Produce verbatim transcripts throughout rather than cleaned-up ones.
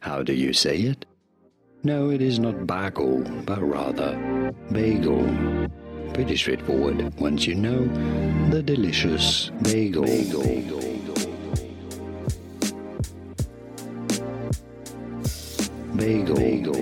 How do you say it? No, it is not bagel, but rather bagel. Pretty straightforward once you know the delicious bagel. bagel. Bagel. Bagel.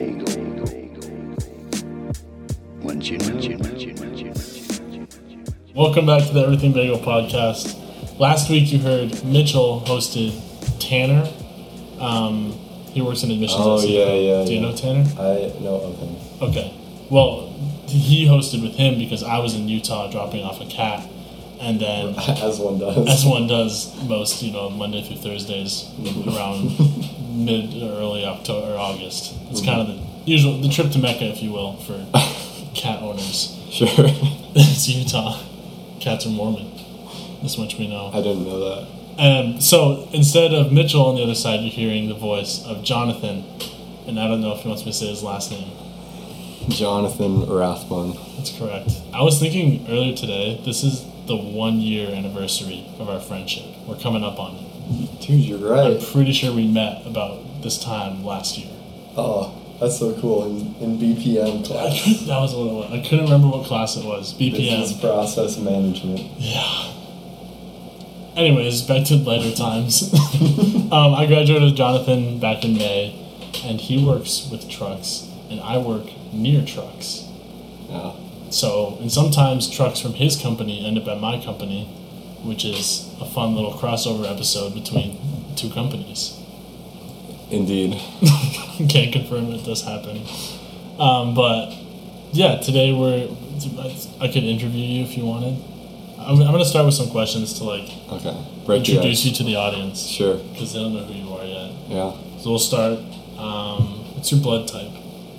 Once you know, you know, you know, you know. Welcome back to the Everything Bagel podcast. Last week you heard Mitchell hosted Tanner. Um, he works in admissions. Oh, yeah, yeah. Do you yeah. know Tanner? I know of him. Okay. Well, he hosted with him because I was in Utah dropping off a cat. And then... As one does. As one does most, you know, Monday through Thursdays around mid or early October or August. It's mm-hmm. kind of the usual, the trip to Mecca, if you will, for cat owners. Sure. It's Utah. Cats are Mormon. This much we know. I didn't know that. And so instead of Mitchell on the other side, you're hearing the voice of Jonathan. And I don't know if he wants me to say his last name. Jonathan Rathbun. That's correct. I was thinking earlier today, this is the one year anniversary of our friendship. We're coming up on it. Dude, you're right. I'm pretty sure we met about this time last year. Oh, that's so cool. In, in B P M class. That was what it was. I couldn't remember what class it was. B P M. Business Process Management. Yeah. Anyways, back to later times. um, I graduated with Jonathan back in May, and he works with trucks, and I work near trucks. Yeah. So, and sometimes trucks from his company end up at my company, which is a fun little crossover episode between two companies. Indeed. Can't confirm it does happen. Um, but, yeah, today we're... I could interview you if you wanted. I'm, I'm going to start with some questions to, like, okay. Break introduce you to the audience. Sure. Because they don't know who you are yet. Yeah. So we'll start. Um, what's your blood type?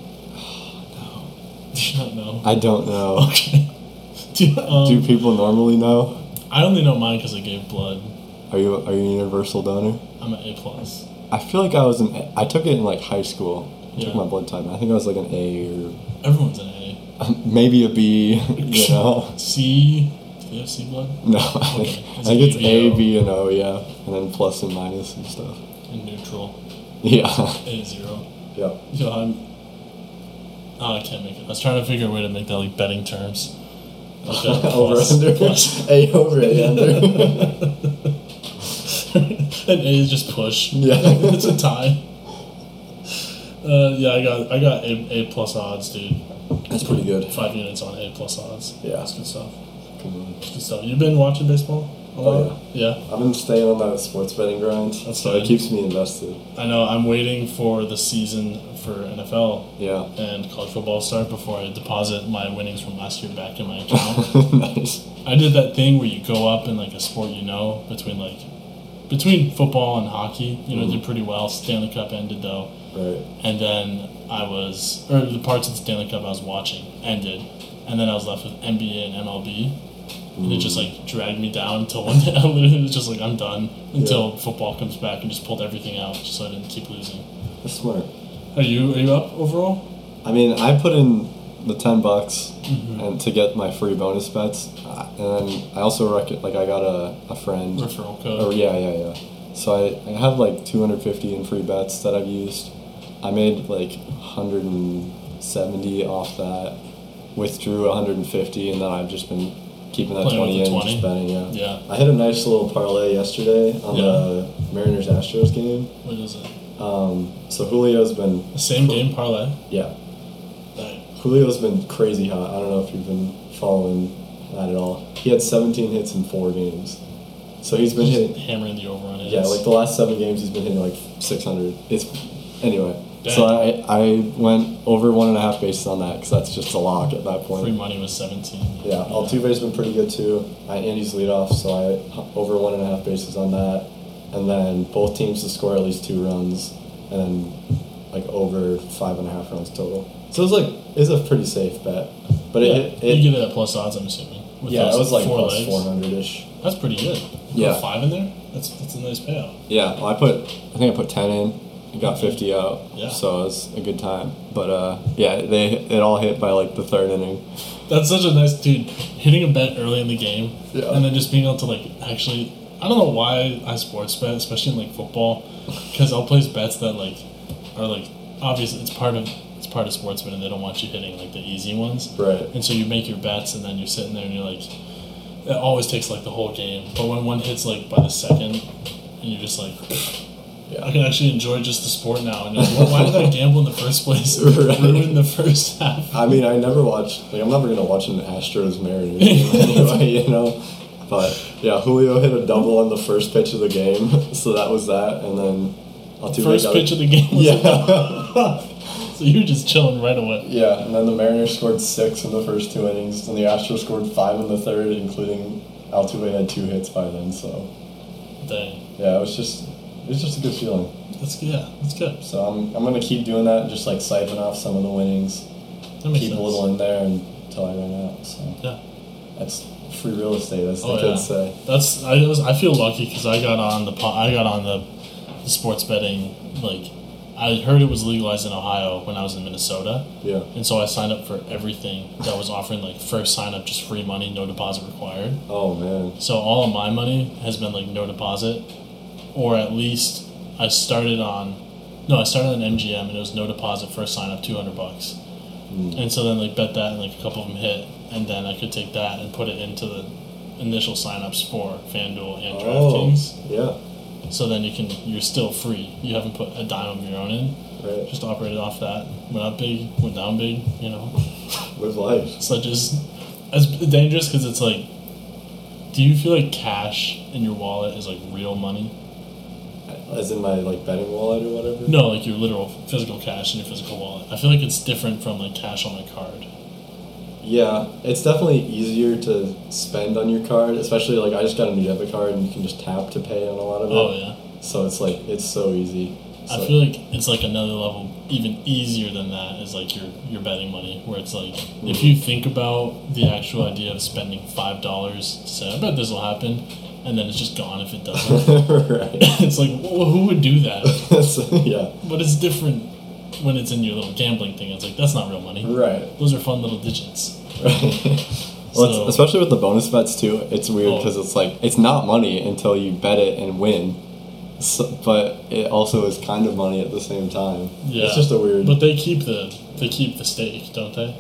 No. Do you not know? I don't know. Okay. Do, you, um, Do people normally know? I only know mine because I gave blood. Are you are you a universal donor? I'm an A plus. I feel like I was an A. I took it in like high school. I Yeah. took my blood type. I think I was like an A or Everyone's an A. maybe a B. You know. C. Do you have C blood? No, I Okay. think, I Is think it it's A B O? A, B, and O, yeah, and then plus and minus and stuff. And neutral. Yeah. A zero. Yeah. Yo, I'm. Oh, I can't make it. I was trying to figure a way to make that like betting terms. Like a over plus- under. plus. A over A under. And A is just push. Yeah. It's a tie. Uh, yeah, I got I got A, A plus odds, dude. That's pretty good. Five units on A plus odds. Yeah. That's good stuff. Come on. Good stuff. You been watching baseball? A lot? Oh, yeah. I've been staying on that sports betting grind, That's so good. it keeps me invested. I know. I'm waiting for the season for N F L Yeah. and college football to start before I deposit my winnings from last year back in my account. Nice. I did that thing where you go up in like a sport you know between like between football and hockey. You know, Mhm. did pretty well. Stanley Cup ended though. Right. And then I was, or the parts of the Stanley Cup I was watching ended, and then I was left with N B A and M L B, and it just like dragged me down until one day I literally was just like, I'm done until Yeah. football comes back and just pulled everything out just so I didn't keep losing. That's smart. Are you are you up overall? I mean, I put in the ten bucks Mm-hmm. and to get my free bonus bets, uh, and then I also rec- like I got a, a friend. Referral code. Oh yeah, yeah, yeah. So I, I have like two hundred fifty in free bets that I've used. I made like one hundred seventy off that, withdrew one hundred fifty, and then I've just been keeping that Playing twenty with in, the just twenty? betting. Yeah. Yeah. I hit a nice little parlay yesterday on Yeah. the Mariners Astros game. What is it? Um, so Julio's been The same game parlay. yeah. Right. Julio's been crazy hot. I don't know if you've been following that at all. He had seventeen hits in four games. So he's been Just hitting, hammering the over on it. yeah, like the last seven games he's been hitting like six hundred. It's, anyway. Dang. So I, I went over one and a half bases on that because that's just a lock at that point. Free money was seventeen. Yeah, Altuve's been pretty good too. I, Andy's leadoff, so I over one and a half bases on that. And then both teams to score at least two runs, and then like over five and a half runs total. So it was like it's a pretty safe bet, but Yeah, it, it you get it at plus odds, I'm assuming. With yeah, those it was like four plus legs. four hundred ish. That's pretty good. You Yeah. put five in there? That's that's a nice payout. Yeah, well, I put I think I put ten in, and got fifty out. Yeah. So it was a good time. But uh, yeah, they it all hit by like the third inning. That's such a nice dude. Hitting a bet early in the game, Yeah. and then just being able to like actually. I don't know why I sports bet, especially in like football, because I'll place bets that like are like obviously it's part of it's part of sportsmen, and they don't want you hitting like the easy ones. Right. And so you make your bets, and then you're sitting there and you're like, it always takes like the whole game. But when one hits like by the second, and you're just like, Yeah. I can actually enjoy just the sport now. And you're like, well, why did I gamble in the first place? Right. Ruin the first half. I mean, I never watched. Like, I'm never gonna watch an Astros Mariners game anyway, you know. But yeah, Julio hit a double on the first pitch of the game, so that was that. And then Altuve First got pitch a, of the game. Was yeah, So you were just chilling right away. yeah. And then the Mariners scored six in the first two innings, and the Astros scored five in the third, including Altuve had two hits by then. So Dang. yeah, it was just it was just a good feeling. That's yeah. That's good. So I'm I'm gonna keep doing that, just like siphon off some of the winnings, That makes keep sense. a little in there until I run out. So Yeah. that's free real estate, as the Oh, kids yeah. say. That's I was I feel lucky because I got on the po- I got on the, the sports betting like I heard it was legalized in Ohio when I was in Minnesota, Yeah. and so I signed up for everything that was offering like first sign up just free money, no deposit required. Oh man. So all of my money has been like no deposit, or at least I started on no I started on M G M and it was no deposit first sign up two hundred bucks, Mm. and so then like bet that and like a couple of them hit, and then I could take that and put it into the initial signups for FanDuel and Oh. DraftKings. Yeah. So then you can you're still free. You haven't put a dime of your own in. Right. Just operated off that. Went up big, went down big. You know, Live life. so just it's dangerous because it's like, do you feel like cash in your wallet is like real money? As in my like betting wallet or whatever. No, like your literal physical cash in your physical wallet. I feel like it's different from like cash on my card. Yeah, it's definitely easier to spend on your card, especially like I just got a new debit card and you can just tap to pay on a lot of it. Oh yeah. So it's like it's so easy. I So- feel like it's like another level, even easier than that is like your your betting money, where it's like if you think about the actual idea of spending five dollars to say, I bet this will happen, and then it's just gone if it doesn't. right. It's like, well, who would do that? So, yeah. But it's different when it's in your little gambling thing. It's like that's not real money. Right. Those are fun little digits. Well, So- it's, especially with the bonus bets too, it's weird Oh. because it's like it's not money until you bet it and win, so, but it also is kind of money at the same time. Yeah, It's just a weird. But they keep the they keep the stake, don't they?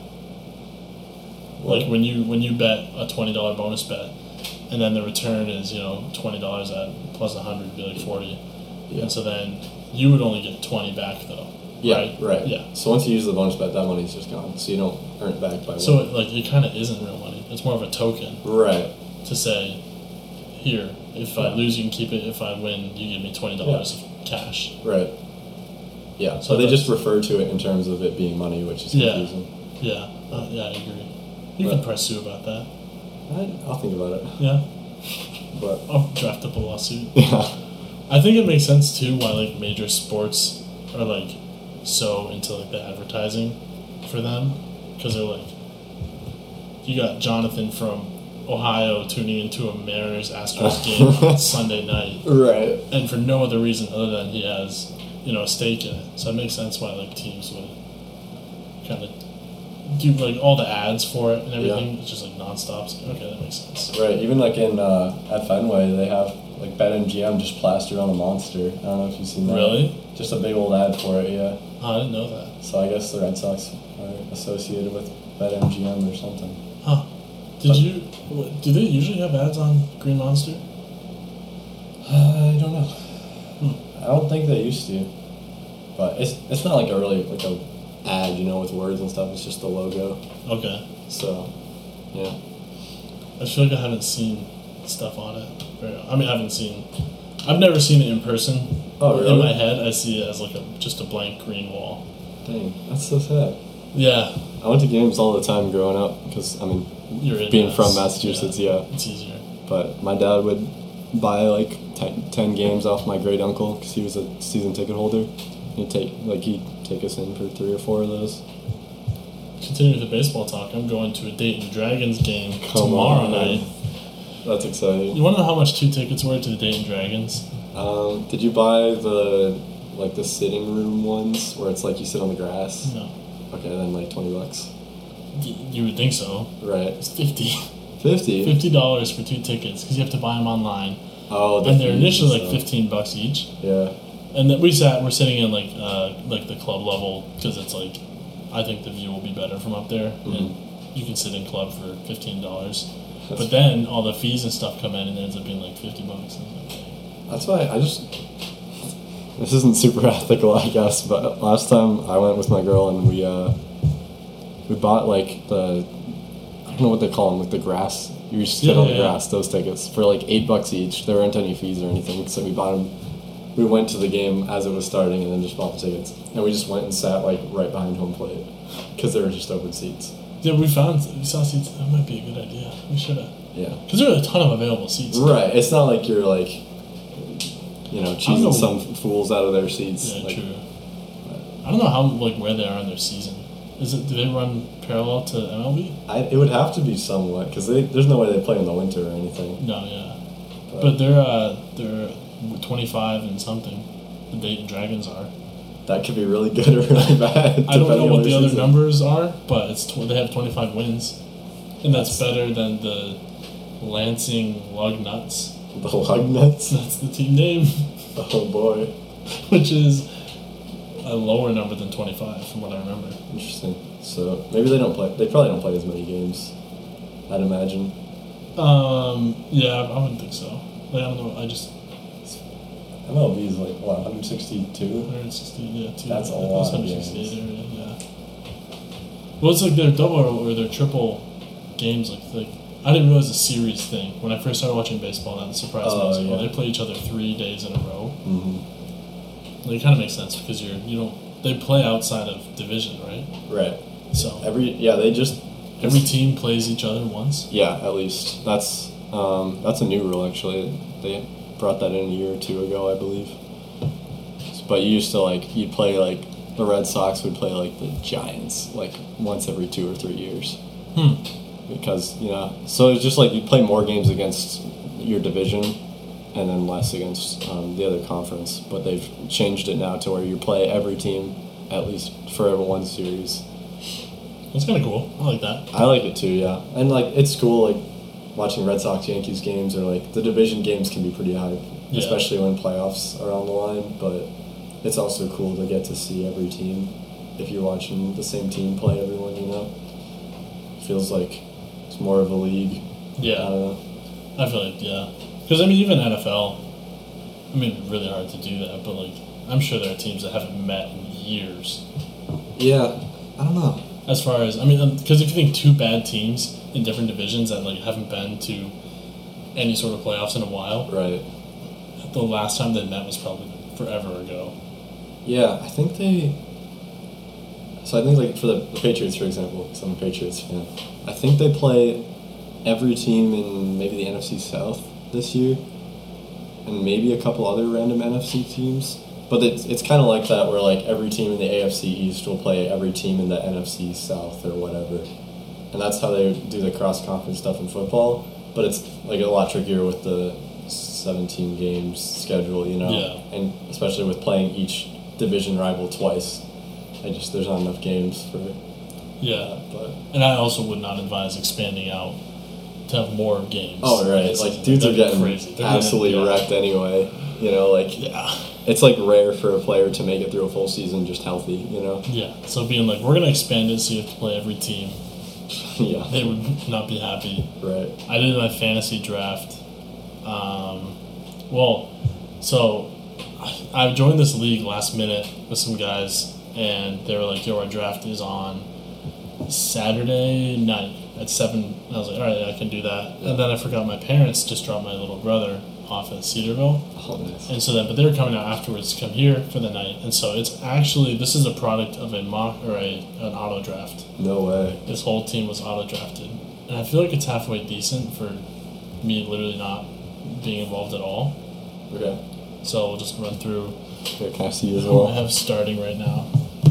What? Like when you when you bet a twenty dollar bonus bet, and then the return is you know twenty dollars at plus a hundred, be like forty, Yeah. and so then you would only get twenty back though. yeah, right. right. Yeah. So once you use the bonus bet, that money's just gone. So you don't earn it back by So winning. it, like it kind of isn't real money. It's more of a token Right. to say, here, if I lose, you can keep it. If I win, you give me twenty dollars of cash. Right. Yeah. So, So they that's- just refer to it in terms of it being money, which is Yeah. confusing. Yeah, uh, yeah, I agree. You Right. can press Sue about that. I, I'll think about it. Yeah, But I'll draft up a lawsuit. yeah. I think it makes sense too why like major sports are like so into like the advertising for them, because they're like, you got Jonathan from Ohio tuning into a Mariners Astros game on Sunday night, Right. and for no other reason other than he has you know a stake in it. So it makes sense why like teams would kind of do like all the ads for it and everything. Yeah. It's just like nonstop. It's like, okay, that makes sense. Right. Even like in uh, at Fenway, they have like BetMGM just plastered on a monster. I don't know if you've seen that. Really? Just a big old ad for it. Yeah. Oh, I didn't know that. So I guess the Red Sox are associated with BetMGM or something. Huh. Did But- you? What, do they usually have ads on Green Monster? Uh, I don't know. Hmm. I don't think they used to. But it's it's not like a really like a ad, you know, with words and stuff. It's just the logo. Okay. So, yeah. I feel like I haven't seen stuff on it. Very- I mean, I haven't seen. I've never seen it in person. Oh, really? In my head, I see it as like a just a blank green wall. Dang, that's so sad. Yeah, I went to games all the time growing up because I mean, you're in being Mass. from Massachusetts, yeah. It's easier. But my dad would buy like ten, ten games off my great uncle because he was a season ticket holder. He'd take like he'd take us in for three or four of those. Continue with the baseball talk. I'm going to a Dayton Dragons game Come tomorrow on. night. That's exciting. You want to know how much two tickets were to the Dayton Dragons? Um, did you buy the like the sitting room ones where it's like you sit on the grass? No. Okay, then like twenty bucks. Y- You would think so. Right. It's fifty. Fifty. Fifty dollars for two tickets because you have to buy them online, Oh, the and they're fees initially and like stuff. fifteen bucks each. Yeah. And then we sat. We're sitting in like uh, like the club level because it's like, I think the view will be better from up there, mm-hmm. and you can sit in club for fifteen dollars. But then all the fees and stuff come in, and it ends up being like fifty bucks. That's why I just. This isn't super ethical, I guess, but last time I went with my girl and we uh, we bought like the I don't know what they call them, like the grass. You just sit yeah, on the yeah. grass. Those tickets for like eight bucks each. There weren't any fees or anything, so we bought them. We went to the game as it was starting and then just bought the tickets, and we just went and sat like right behind home plate because there were just open seats. Yeah, we found we saw seats. That might be a good idea. We should have. Yeah. Because there are a ton of available seats. Right. It's not like you're like, you know, cheesing know. some fools out of their seats. Yeah, like, true. I don't know how like where they are in their season. Is it? Do they run parallel to M L B? I, it would have to be somewhat because there's no way they play in the winter or anything. No, yeah. But, but they're uh, they're twenty-five and something. The Dayton Dragons are. That could be really good or really bad. I don't know what the season. other numbers are, but it's tw- they have twenty-five wins, and that's, that's better than the Lansing Lugnuts. The Lugnuts? That's the team name. Oh boy. Which is a lower number than twenty-five, from what I remember. Interesting. So maybe they don't play. They probably don't play as many games. I'd imagine. Um. Yeah, I wouldn't think so. Like, I don't know. I just. M L B is like what, one sixty-two? one sixty, yeah, two. That's a lot of games. Area, yeah. Well, it's like their double or their triple games. Like, like I didn't realize the series thing when I first started watching baseball. That surprised me. I was like, yeah. oh, they play each other three days in a row. Mm-hmm. Like, it kind of makes sense because you're you don't they play outside of division, right? Right. So every yeah they just every team plays each other once. Yeah, at least that's um, that's a new rule actually. They brought that in a year or two ago, I believe. But you used to like you'd play like the Red Sox would play like the Giants like once every two or three years. Hmm. Because you know, so it's just like you play more games against your division, and then less against um, the other conference. But they've changed it now to where you play every team at least for one series. That's kind of cool. I like that. I like it too, yeah. And like it's cool, like watching Red Sox Yankees games or like the division games can be pretty hype, yeah. especially when playoffs are on the line. But it's also cool to get to see every team if you're watching the same team play everyone. You know, feels like it's more of a league. Yeah, I don't know. I feel like yeah, because I mean even N F L. I mean, it's really hard to do that, but like I'm sure there are teams that haven't met in years. Yeah, I don't know. As far as I mean, because if you think two bad teams in different divisions that like haven't been to any sort of playoffs in a while, right? The last time they met was probably forever ago. Yeah, I think they. So I think like for the, the Patriots, for example, because I'm a Patriots fan, I think they play every team in maybe the N F C South this year, and maybe a couple other random N F C teams. But it's it's kind of like that where like every team in the A F C East will play every team in the N F C South or whatever, and that's how they do the cross conference stuff in football. But it's like a lot trickier with the seventeen games schedule, you know, yeah. and especially with playing each division rival twice. I just there's not enough games for. Yeah, that, but and I also would not advise expanding out to have more games. Oh right, like dudes are getting crazy. absolutely gonna, yeah. wrecked anyway. You know, like yeah. It's like rare for a player to make it through a full season just healthy, you know? Yeah, so being like, we're going to expand it so you have to play every team. Yeah. They would not be happy. Right. I did my fantasy draft. Um, well, so I joined this league last minute with some guys, and they were like, yo, our draft is on Saturday night at seven. And I was like, all right, I can do that. And then I forgot my parents just dropped my little brother off at Cedarville. Oh, nice. And so then, but they were coming out afterwards to come here for the night. And so it's actually, this is a product of a mock, or a, an auto draft. No way. This whole team was auto drafted. And I feel like it's halfway decent for me literally not being involved at all. Okay. So we'll just run through Here, can I see you as who I well? have starting right now.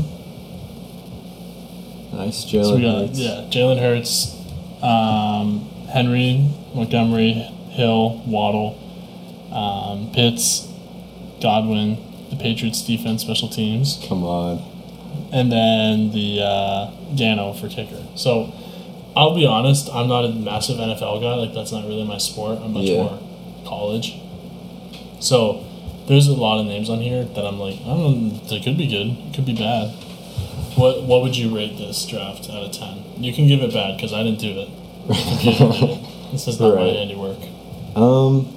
Nice, So we Jalen got, Hurts. yeah, Jalen Hurts, um, Henry, Montgomery, Hill, Waddle, um, Pitts, Godwin, the Patriots defense, special teams, Come on. and then the uh, Gano for kicker. So I'll be honest, I'm not a massive N F L guy. Like, that's not really my sport. I'm much Yeah. more college. So there's a lot of names on here that I'm like, I don't know, they could be good, it could be bad. What what would you rate this draft out of ten? You can give it bad because I didn't do it. The computer did it. This is not Right. my handiwork. Um,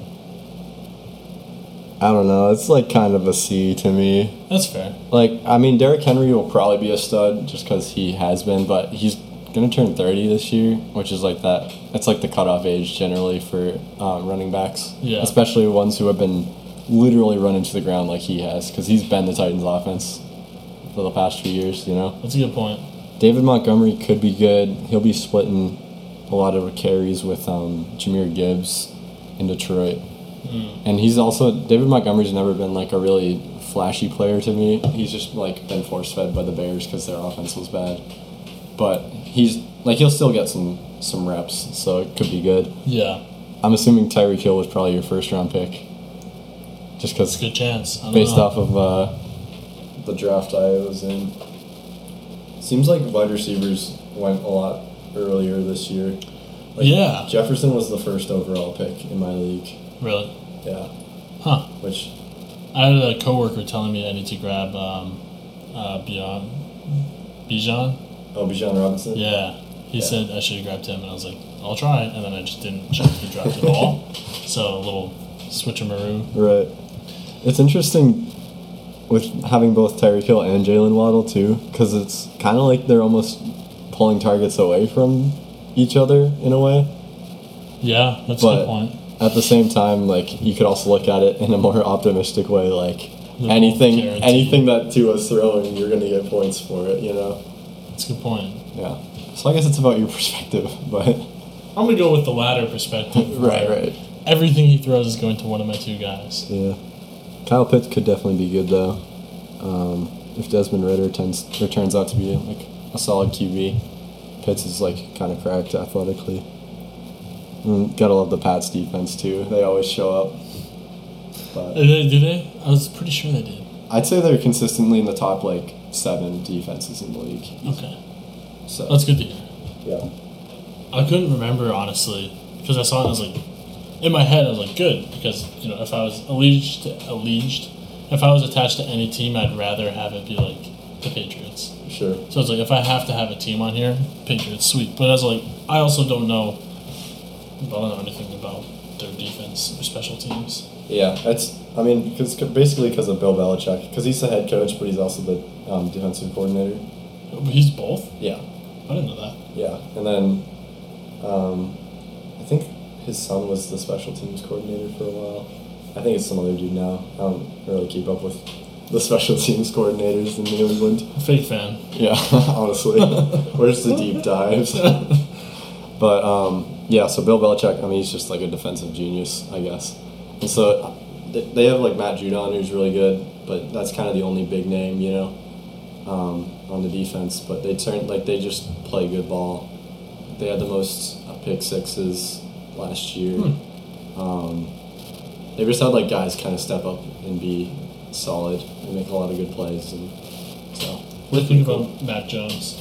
I don't know. It's like kind of a C to me. That's fair. Like, I mean, Derrick Henry will probably be a stud just because he has been, but he's gonna turn thirty this year, which is like that. It's like the cutoff age generally for um, running backs, Yeah. especially ones who have been literally run into the ground like he has, because he's been the Titans' offense for the past few years. You know, That's a good point. David Montgomery could be good. He'll be splitting a lot of carries with um, Jahmyr Gibbs in Detroit. Mm. And he's also, David Montgomery's never been like a really flashy player to me. He's just like been force fed by the Bears because their offense was bad. But he's like, he'll still get some some reps, so it could be good. Yeah, I'm assuming Tyreek Hill was probably your first round pick, just it's because a good chance. I don't based know. off of uh, the draft I was in. Seems like wide receivers went a lot earlier this year. Like, Yeah. Jefferson was the first overall pick in my league. Really? Yeah. Huh. Which, I had a coworker telling me I need to grab um, uh, Bijan. Bijan? oh, Bijan Robinson? Yeah. He Yeah. said I should have grabbed him, and I was like, I'll try. And then I just didn't check the draft at all. So a little switcheroo. Right. It's interesting with having both Tyreek Hill and Jalen Waddle, too, because it's kind of like they're almost pulling targets away from each other in a way. Yeah, that's a But good point. at the same time, like, you could also look at it in a more optimistic way, like, No anything guarantee. anything that Tua's throwing, you're going to get points for it, you know? That's a good point. Yeah. So I guess it's about your perspective, but... I'm going to go with the latter perspective. right, where right. Everything he throws is going to one of my two guys. Yeah. Kyle Pitts could definitely be good, though. Um, if Desmond Ritter tends, or turns out to be, like, a solid Q B. Pitts is, like, kind of cracked athletically. And gotta love the Pats defense, too. They always show up. But Do they? Do they? I was pretty sure they did. I'd say they're consistently in the top, like, seven defenses in the league. Okay. So, That's good to hear. yeah. I couldn't remember, honestly, because I saw it and I was like, in my head, I was like, good, because, you know, if I was alleged, alleged, if I was attached to any team, I'd rather have it be, like, the Patriots. Sure. So it's like, if I have to have a team on here, Patriots, sweet. But I was like, I also don't know, I don't know anything about their defense or special teams. Yeah, it's, I mean, because basically because of Bill Belichick. Because he's the head coach, but he's also the um, defensive coordinator. But he's both? Yeah. I didn't know that. Yeah. And then um, I think his son was the special teams coordinator for a while. I think it's some other dude now. I don't really keep up with the special teams coordinators in New England. Fake fan. Yeah, honestly. Where's the deep dives? But, um, yeah, so Bill Belichick, I mean, he's just like a defensive genius, I guess. And so th- they have, like, Matt Judon, who's really good, but that's kind of the only big name, you know, um, on the defense. But they turn, like, they just play good ball. They had the most uh, pick sixes last year. Hmm. Um, they just had, like, guys kind of step up and be solid and make a lot of good plays. And so, What do you think about Mac Jones?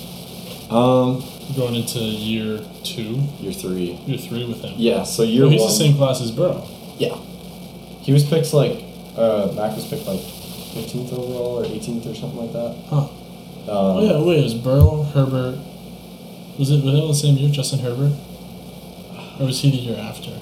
Um, Going into year two, year three. year three with him. Yeah, so year Oh, he's one. the same class as Burrow. Yeah. He was picked like, uh, Mac was picked like fifteenth overall or eighteenth or something like that. Huh. Um, Oh yeah, wait, it was Burrow, Herbert. Was it, was that the same year, Justin Herbert? Or was he the year after?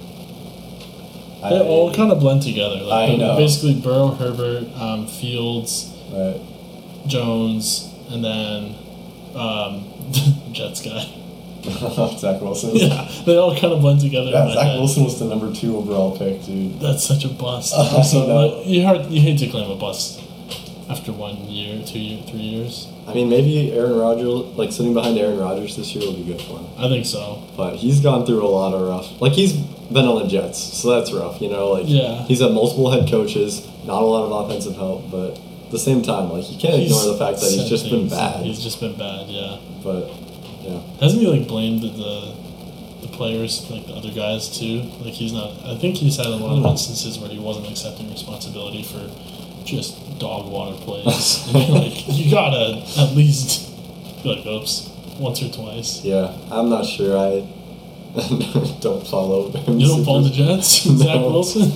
I, They all kind of blend together. Like I know. Basically, Burrow, Herbert, um, Fields, Right. Jones, and then um, Jets guy. Zach Wilson. Yeah, they all kind of blend together. in Yeah, my Zach head. Wilson was the number two overall pick, dude. That's such a bust. I don't know. Like, you hard, you hate to claim a bust after one year, two year, three years. I mean, maybe Aaron Rodgers, like sitting behind Aaron Rodgers this year will be good for him. I think so. But he's gone through a lot of rough. Like, he's been on the Jets, so that's rough, you know? Like, Yeah. he's had multiple head coaches, not a lot of offensive help, but at the same time, like, you can't ignore the fact that he's said just been things. bad. He's just been bad, yeah. But, yeah. Hasn't he like blamed the, the the players, like the other guys too? Like he's not. I think he's had a lot of instances where he wasn't accepting responsibility for just dog water plays. Like you gotta at least be like, oops, once or twice. Yeah, I'm not sure. I don't follow him. You don't follow the Jets, Zach No. Wilson.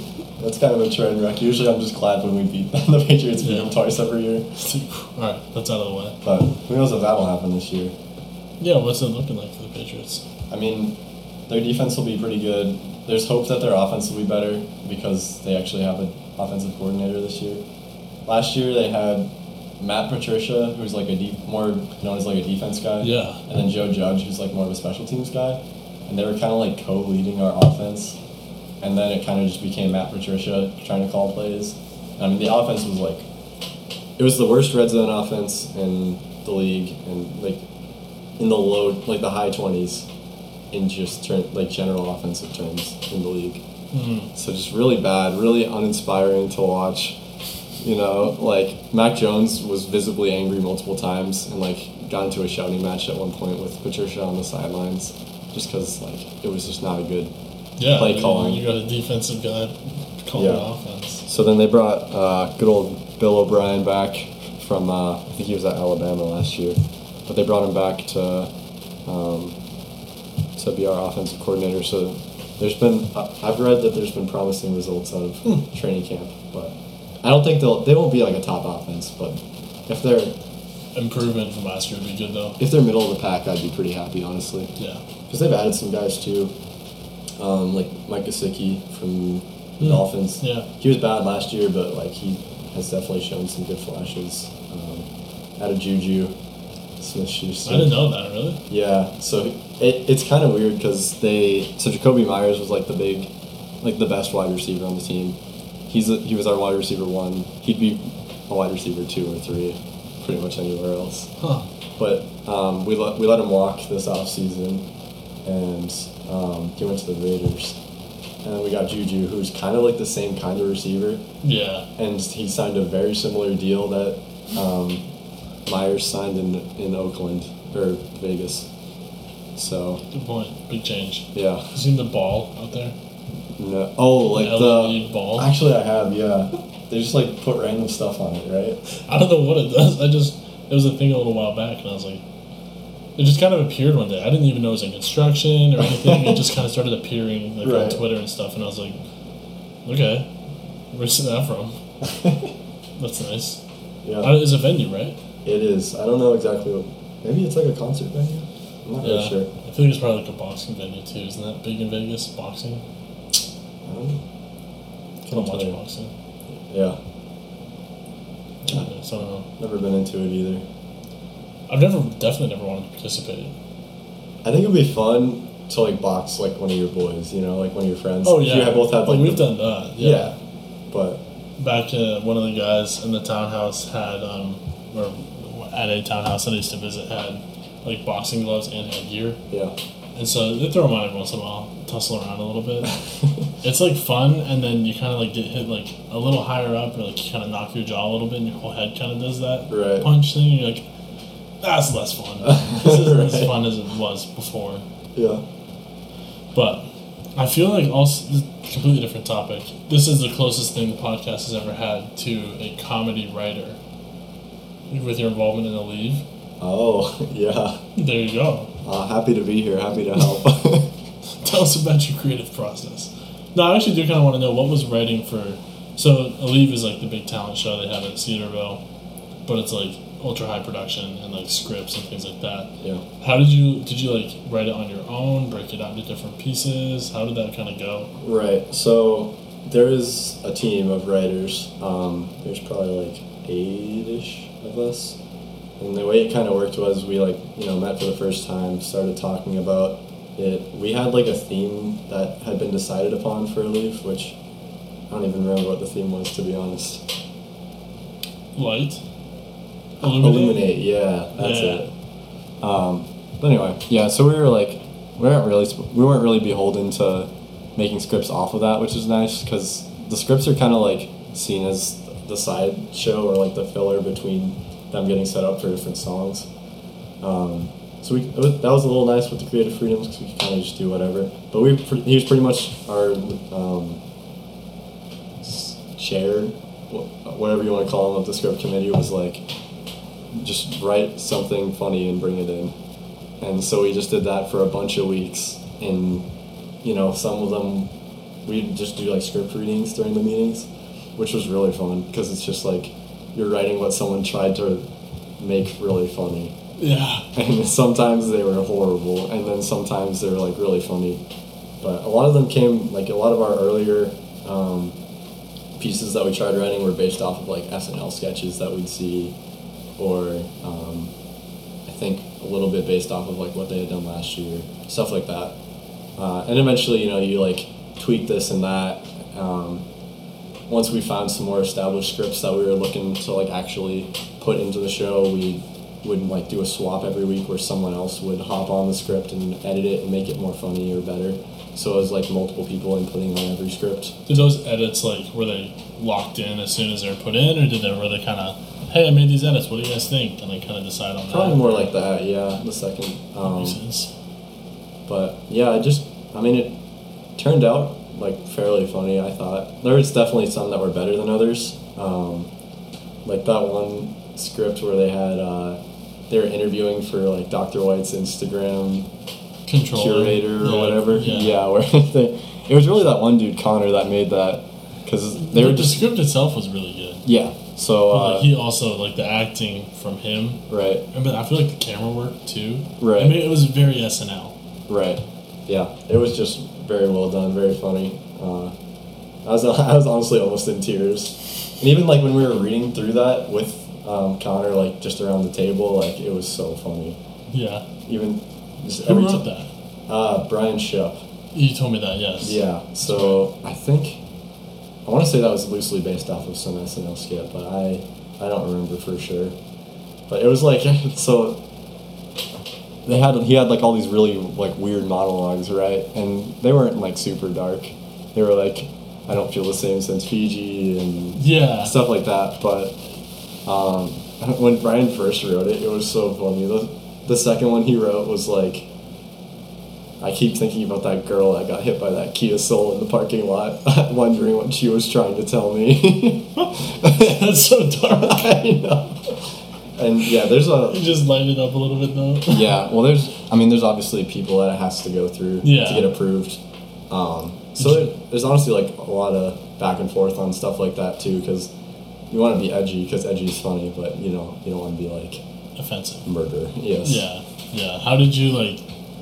That's kind of a train wreck. Usually I'm just glad when we beat them. The Patriots beat Yeah. them twice every year. Alright, that's out of the way. But who knows if that'll happen this year. Yeah, what's it looking like for the Patriots? I mean, their defense will be pretty good. There's hope that their offense will be better because they actually have an offensive coordinator this year. Last year they had Matt Patricia, who's like a deep, more known as like a defense guy. Yeah. And then Joe Judge, who's like more of a special teams guy. And they were kind of like co-leading our offense. And then it kind of just became Matt Patricia trying to call plays. I mean, the offense was like, it was the worst red zone offense in the league, and like in the low, like the high twenties in just turn, like general offensive terms in the league. Mm. So just really bad, really uninspiring to watch. You know, like Mac Jones was visibly angry multiple times and like got into a shouting match at one point with Patricia on the sidelines, just because like it was just not a good Yeah, play you, calling. you got a defensive guy calling Yeah. the offense. So then they brought uh, good old Bill O'Brien back from, uh, I think he was at Alabama last year, but they brought him back to um, to be our offensive coordinator. So there's been, I've read that there's been promising results out of Hmm. training camp, but I don't think they'll, they won't be like a top offense, but if they're, Improvement from last year would be good though. if they're middle of the pack, I'd be pretty happy, honestly. Yeah. Because they've added some guys too, um, like Mike Gesicki from the Hmm. Dolphins. Yeah. He was bad last year, but like he has definitely shown some good flashes. Um, added Juju Smith-Schuster. I didn't know that, really. Yeah, so it, it's kind of weird because they so Jacoby Myers was like the big, like the best wide receiver on the team. He's a, he was our wide receiver one. He'd be a wide receiver two or three, pretty much anywhere else. Huh. But um, we let we let him walk this off season, and um, he went to the Raiders. And then we got Juju, who's kind of like the same kind of receiver, Yeah. and he signed a very similar deal that um, Myers signed in in Oakland or Vegas. So Good point. Big change. yeah, You seen the ball out there? no, oh like L E D the ball? actually I have yeah. They just like put random stuff on it, right? I don't know what it does. I just, it was a thing a little while back, and I was like, it just kind of appeared one day. I didn't even know it was in construction or anything. It just kind of started appearing like Right. on Twitter and stuff, and I was like, okay, where's that from? That's nice. Yeah, Uh, It's a venue, right? it is. I don't know exactly what. Maybe it's like a concert venue. I'm not really sure. I feel like it's probably like a boxing venue too. Isn't that big in Vegas? Boxing? I don't know. I don't watch tell you. boxing. Yeah, Yeah, so I don't know. never been into it either. I've never, definitely never wanted to participate. I think it'd be fun to like box like one of your boys, you know, like one of your friends. Oh If yeah, you have both had like like we've the- done that. Yeah. Yeah. but Back uh, one of the guys in the townhouse had, um, or at a townhouse that I used to visit had like boxing gloves and headgear, yeah, and so they throw them on every once in a while, tussle around a little bit. It's like fun, and then you kind of like get hit like a little higher up, or like you kind of knock your jaw a little bit, and your whole head kind of does that Right. punch thing. And you're like, that's less fun. This isn't as Right. fun as it was before. yeah, But I feel like also this is a completely different topic. This is the closest thing the podcast has ever had to a comedy writer. With your involvement in the league, oh yeah. there you go. Uh, happy to be here. Happy to help. Tell us about your creative process. No, I actually do kind of want to know what was writing for. So, Aleve is like the big talent show they have at Cedarville, but it's like ultra high production and like scripts and things like that. Yeah. How did you did you like write it on your own, break it out into different pieces? How did that kind of go? Right. So there is a team of writers. Um, there's probably like eight-ish of us. And the way it kind of worked was we like, you know, met for the first time, started talking about it. We had like a theme that had been decided upon for Aleve, which I don't even remember what the theme was, to be honest. Light, Illuminate, illuminate. yeah, that's Yeah. it. Um, but anyway, yeah. So we were like, we weren't really, we weren't really beholden to making scripts off of that, which is nice because the scripts are kind of like seen as the side show or like the filler between them getting set up for different songs. Um, so we it was, that was a little nice with the creative freedoms because we could kind of just do whatever. But we pre- he was pretty much our um, s- chair, wh- whatever you want to call him, of the script committee. Was like, just write something funny and bring it in. And so we just did that for a bunch of weeks, and you know, some of them we'd just do like script readings during the meetings, which was really fun because it's just like you're writing what someone tried to make really funny. Yeah. And sometimes they were horrible, and then sometimes they were like really funny. But a lot of them came, like a lot of our earlier um, pieces that we tried writing were based off of like S N L sketches that we'd see, or um, I think a little bit based off of like what they had done last year, stuff like that. Uh, and eventually, you know, you like tweak this and that. Um, once we found some more established scripts that we were looking to like actually put into the show, we would like do a swap every week where someone else would hop on the script and edit it and make it more funny or better. So it was like multiple people inputting on every script. Did those edits, like, were they locked in as soon as they were put in, or did they, were they kind of, hey, I made these edits, what do you guys think? And they kind of decide on that? Probably more like that, yeah, the second. Um, Makes sense. But yeah, it just, I mean, it turned out like fairly funny, I thought. There was definitely some that were better than others. Um, like that one script where they had, uh, they were interviewing for like Doctor White's Instagram Controller. curator or Yeah, whatever. Yeah, Yeah, where they, it was really that one dude, Connor, that made that. Because they the, were the just. script itself was really good. Yeah, so. But, Uh, like, he also, like, the acting from him. right, I mean, I feel like the camera work, too. Right. I mean, it was very S N L. right. Yeah, it was just very well done, very funny. Uh, I was I was honestly almost in tears. And even, like, when we were reading through that with um, Connor, like, just around the table, like, it was so funny. Yeah. Even just Who every wrote ti- that? Uh, Brian Ship. You told me that, yes. Yeah, so I think, I want to say that was loosely based off of some S N L skit, but I, I don't remember for sure. But it was like, so, they had, he had like all these really like weird monologues, right? And they weren't like super dark. They were like, I don't feel the same since Fiji and Yeah. stuff like that. But um, when Brian first wrote it, it was so funny. The, the second one he wrote was like, I keep thinking about that girl that got hit by that Kia Soul in the parking lot, wondering what she was trying to tell me. That's so dark. I know. And yeah, there's a You just light it up a little bit, though. yeah. Well, there's I mean, there's obviously people that it has to go through Yeah. to get approved. Um, so there, there's honestly like a lot of back and forth on stuff like that too, because you want to be edgy because edgy is funny, but you know you don't want to be like Offensive. murder. Yes. Yeah, yeah. How did you, like,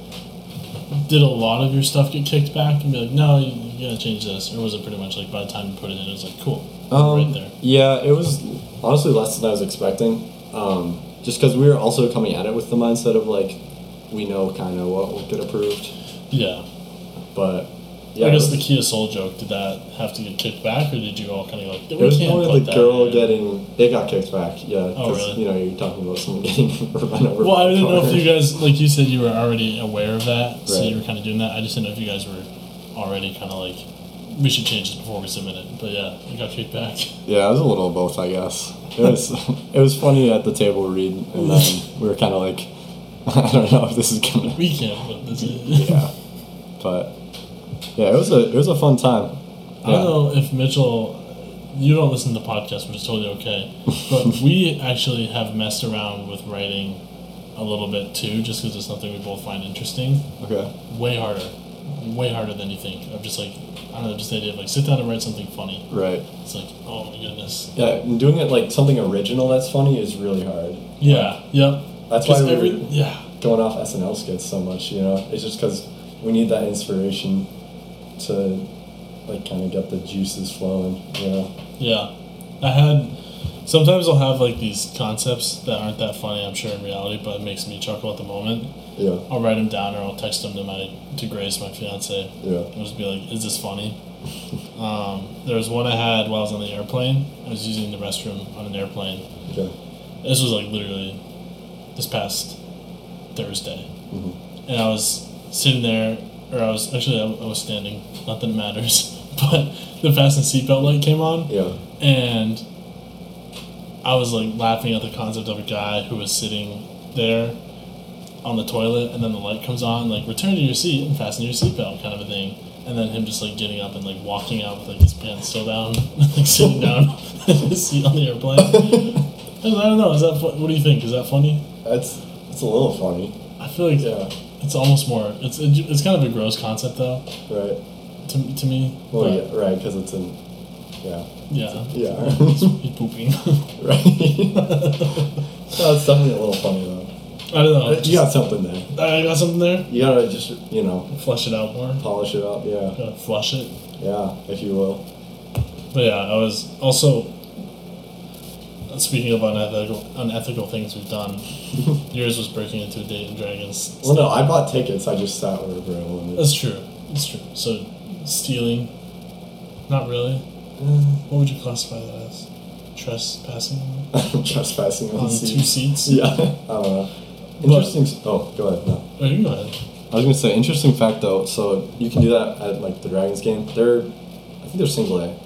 did a lot of your stuff get kicked back and be like, no, you, you gotta change this? Or was it pretty much like by the time you put it in, it was like, cool, Um, right there? Yeah, it was honestly less than I was expecting. Um, just because we were also coming at it with the mindset of like, we know kind of what will get approved, Yeah. but yeah, I it guess was, the Kia Soul joke, did that have to get kicked back, or did you all kind of like, we it was can't more put the that girl in? getting it got kicked back. Yeah, Oh, 'cause, really? you know you're talking about someone getting run over. Well, by I a didn't know car. if you guys, like you said, you were already aware of that, so Right. you were kind of doing that. I just didn't know if you guys were already kind of like, we should change this before we submit it. But yeah, it got kicked back. Yeah, it was a little of both, I guess. It was it was funny at the table read, and then we were kind of like, I don't know if this is gonna. We can't put this in. Yeah, but yeah, it was a it was a fun time. I don't know if Mitchell, you don't listen to the podcast, which is totally okay, but we actually have messed around with writing a little bit too, just because it's something we both find interesting. Okay. Way harder. Way harder than you think. Of just like, I don't know, just the idea of like, sit down and write something funny. Right. It's like, oh my goodness. Yeah, and doing it like something original that's funny is really hard. Yeah, yep. That's why Just we every, were yeah. going off S N L skits so much, you know? It's just because we need that inspiration to, like, kind of get the juices flowing, you know? Yeah. I had, sometimes I'll have like these concepts that aren't that funny, I'm sure in reality, but it makes me chuckle at the moment. Yeah, I'll write them down or I'll text them to my, to Grace, my fiance. yeah. I'll just be like, is this funny? Um, there was one I had while I was on the airplane. I was using the restroom on an airplane. Okay. This was like literally this past Thursday. Mm-hmm. And I was sitting there, or I was, actually I, I was standing, not that it matters, but the fasten seatbelt light came on. Yeah. And I was like laughing at the concept of a guy who was sitting there on the toilet, and then the light comes on, like, return to your seat and fasten your seatbelt kind of a thing. And then him just like getting up and like walking out with like his pants still down, like sitting down in his seat on the airplane. And I don't know, is that fu- what do you think? Is that funny? That's, it's a little funny. I feel like Yeah. it's almost more, it's it's kind of a gross concept though. Right. to, to me. Well, but, yeah, right, because it's in. Yeah. Yeah. Yeah. He's, he's pooping. Right. No, it's definitely a little funny though. I don't know. You just- got something there. I got something there. You gotta just, you know, Flush it out more. polish it up. Yeah. Gotta flush it. Yeah, if you will. But yeah, I was also. Speaking of unethical, unethical things we've done, yours was breaking into a Dayton Dragons. Well, no, I bought tickets. I just sat wherever I wanted. That's true. That's true. So, stealing, not really. What would you classify that as? Trespassing Trespassing on, on the two seats? Yeah, I don't know. Interesting. s oh, go ahead. No. Oh, you can go ahead. I was gonna say interesting fact though. So you can do that at like the Dragons game. They're, I think they're single A.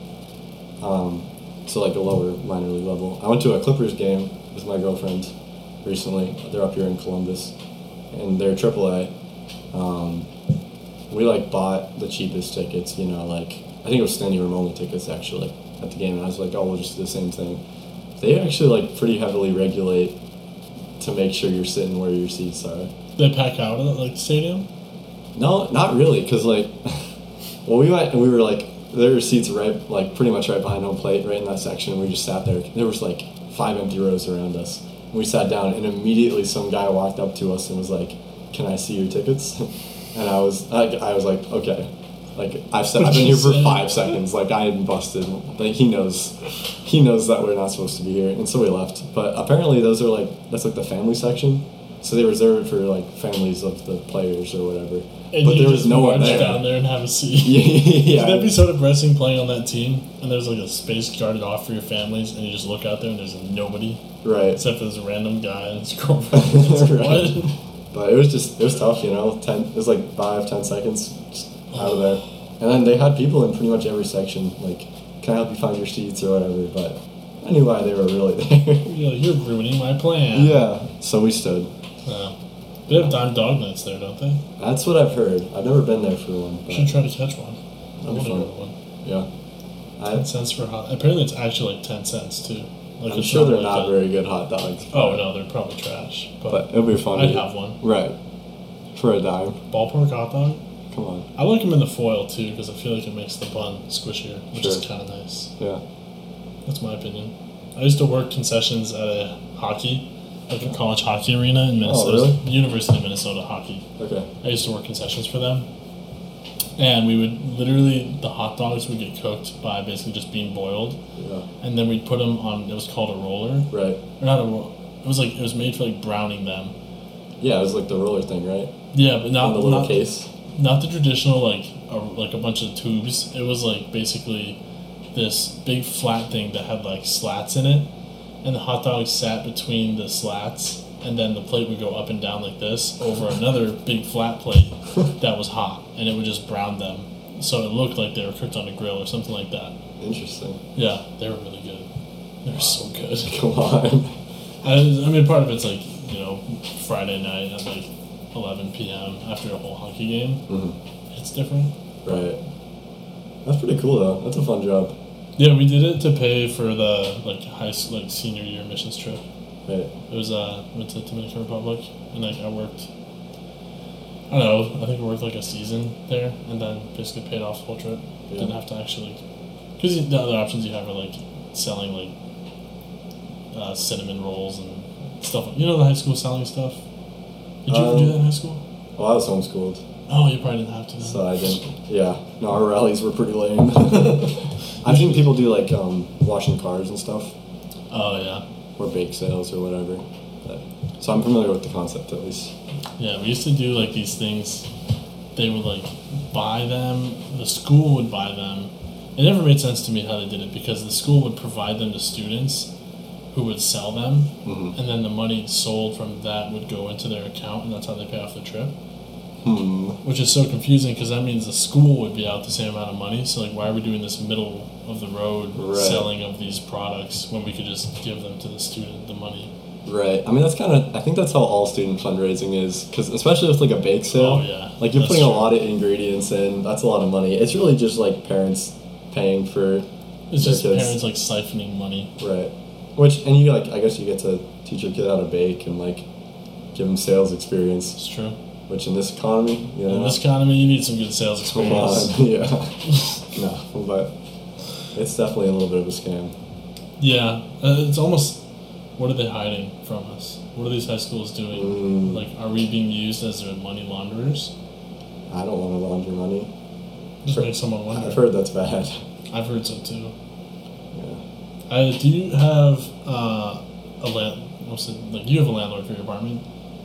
Um, so like a lower minor league level. I went to a Clippers game with my girlfriend recently. They're up here in Columbus, and they're triple A. Um, we like bought the cheapest tickets. You know, like I think it was standing room only tickets actually at the game. And I was like, oh, we'll just do the same thing. They actually like pretty heavily regulate to make sure you're sitting where your seats are. They pack out at like the stadium? No, not really, because like, well, we went and we were like, there were seats right, like pretty much right behind home plate, right in that section, and we just sat there. There was like five empty rows around us. We sat down, and immediately some guy walked up to us and was like, "Can I see your tickets?" And I was, I, I was like, "Okay." Like I've said, I've been here for five seconds. Like I hadn't busted. Like he knows, he knows that we're not supposed to be here, and so we left. But apparently, those are like that's like the family section. So they reserve it for like families of the players or whatever. And but you there was just no one march there. down there and have a seat. Yeah. Would that be so depressing playing on that team and there's like a space guarded off for your families and you just look out there and there's nobody Right. except for this random guy and his girlfriend. It's like, Right. what? But it was just it was tough, you know. Ten it was like five, ten seconds just out of there. And then they had people in pretty much every section, like, can I help you find your seats or whatever, but I knew why they were really there. You're, like, you're ruining my plan. Yeah. So we stood. Uh, they have dime dog nights there, don't they? That's what I've heard. I've never been there for one. You But should try to catch one. I That'd be want to go fun. to one. yeah. Ten I, cents for hot. Apparently, it's actually like ten cents too. Like I'm it's sure they're like not a- very good hot dogs. Oh no, they're probably trash. But, But it'll be fun. I'd to- have one. Right. For a dime. Ballpark hot dog. Come on. I like them in the foil too because I feel like it makes the bun squishier, which is Sure. kind of nice. Yeah. That's my opinion. I used to work concessions at a hockey, like a college hockey arena in Minnesota. really? University of Minnesota hockey. Okay. I used to work concessions for them. And we would literally, the hot dogs would get cooked by basically just being boiled. Yeah. And then we'd put them on, it was called a roller. Right. Or not a roller. It was like, it was made for like browning them. Yeah, it was like the roller thing, right? Yeah, but not In the little not, case. not the traditional like a, like a bunch of tubes. It was like basically this big flat thing that had like slats in it, and the hot dog sat between the slats, and then the plate would go up and down like this over another big flat plate that was hot, and it would just brown them, so it looked like they were cooked on a grill or something like that. Interesting. Yeah, they were really good. They were so good. Come on. I, I mean, part of it's like you know Friday night at like eleven p.m. after a whole hockey game. Mm-hmm. It's different. Right. That's pretty cool though. That's a fun job. Yeah, we did it to pay for the like high s- like senior year missions trip. Right. It was uh went to Dominican Republic and like I worked. I don't know. I think I worked like a season there and then basically paid off the whole trip. Yeah. Didn't have to actually because the other options you have are like selling like uh, cinnamon rolls and stuff. You know the high school selling stuff. Did you ever do Um, that in high school? Well, I was homeschooled, Oh, you probably didn't have to. so I didn't. Yeah. No, our rallies were pretty lame. I've seen people do like um, washing cars and stuff, Oh yeah. or bake sales or whatever. But, so I'm familiar with the concept at least. Yeah, we used to do like these things. They would like buy them. The school would buy them. It never made sense to me how they did it because the school would provide them to students who would sell them, Mm-hmm. and then the money sold from that would go into their account, and that's how they pay off the trip. Hmm. Which is so confusing because that means the school would be out the same amount of money. So like, why are we doing this middle of the road Right. selling of these products when we could just give them to the student the money? Right. I mean, that's kind of. I think that's how all student fundraising is, because especially with like a bake sale. Oh, yeah. Like you're That's putting a true. lot of ingredients in. That's a lot of money. It's really just like parents paying for. It's their just kids. parents like siphoning money. Right. Which and you like I guess you get to teach your kid how to bake and like give them sales experience. It's true. Which in this economy, you know, In this economy, you need some good sales come on, experience. yeah, no, but it's definitely a little bit of a scam. Yeah, uh, it's almost. What are they hiding from us? What are these high schools doing? Mm. Like, are we being used as their money launderers? I don't want to launder money. Just For- makes someone wonder. I've heard that's bad. I've heard so too. Yeah. Uh, do you have uh, a land? What's it, like you have a landlord for your apartment?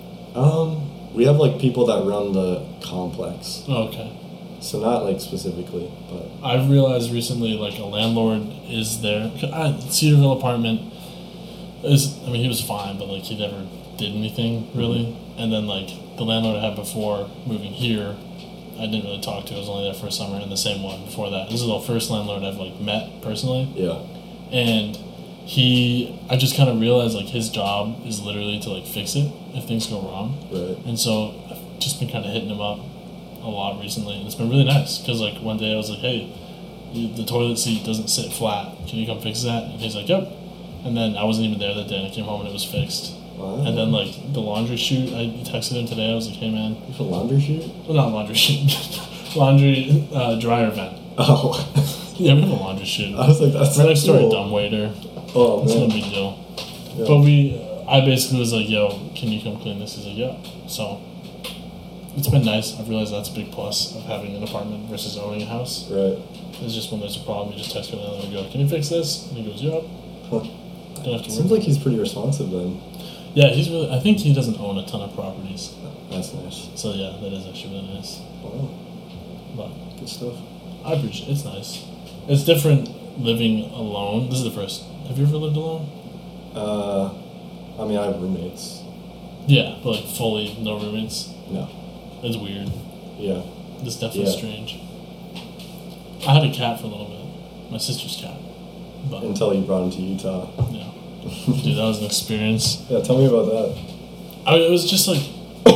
Um, we have like people that run the complex, Oh, okay. so not like specifically, but I've realized recently, like a landlord is there. I, Cedarville apartment is. I mean, he was fine, but like he never did anything really. And then like the landlord I had before moving here, I didn't really talk to. I was only there for a summer, and the same one before that. This is the first landlord I've like met personally, yeah, and he. I just kind of realized like his job is literally to like fix it if things go wrong. right. And so I've just been kind of hitting him up a lot recently, and it's been really nice because like one day I was like, hey, you- the toilet seat doesn't sit flat, can you come fix that? And he's like, yep. And then I wasn't even there that day, and I came home and it was fixed. Wow. And then like the laundry chute, I texted him today. I was like, hey man, You have a laundry chute? well, not laundry chute, laundry uh, dryer vent. Oh, Yeah, we have a laundry chute. I was like, that's Right next door to cool. dumbwaiter. Oh It's no man. big deal. Yeah. But we, I basically was like, yo, can you come clean this? He's like, yeah. So it's been nice. I've realized that's a big plus of having an apartment versus owning a house. Right. It's just when there's a problem, you just text your landlord and go, can you fix this? And he goes, yep. Huh. Don't have to Seems worry. like he's pretty responsive then. Yeah, he's really, I think he doesn't own a ton of properties. That's nice. So yeah, that is actually really nice. Wow. But Good stuff. I appreciate it. It's nice. It's different living alone. This is the first. Have you ever lived alone? Uh, I mean, I have roommates. Yeah, but like fully no roommates. No. It's weird. Yeah. It's definitely Yeah. strange. I had a cat for a little bit. My sister's cat. But Until you brought him to Utah. yeah. Dude, that was an experience. Yeah, tell me about that. I mean, it was just like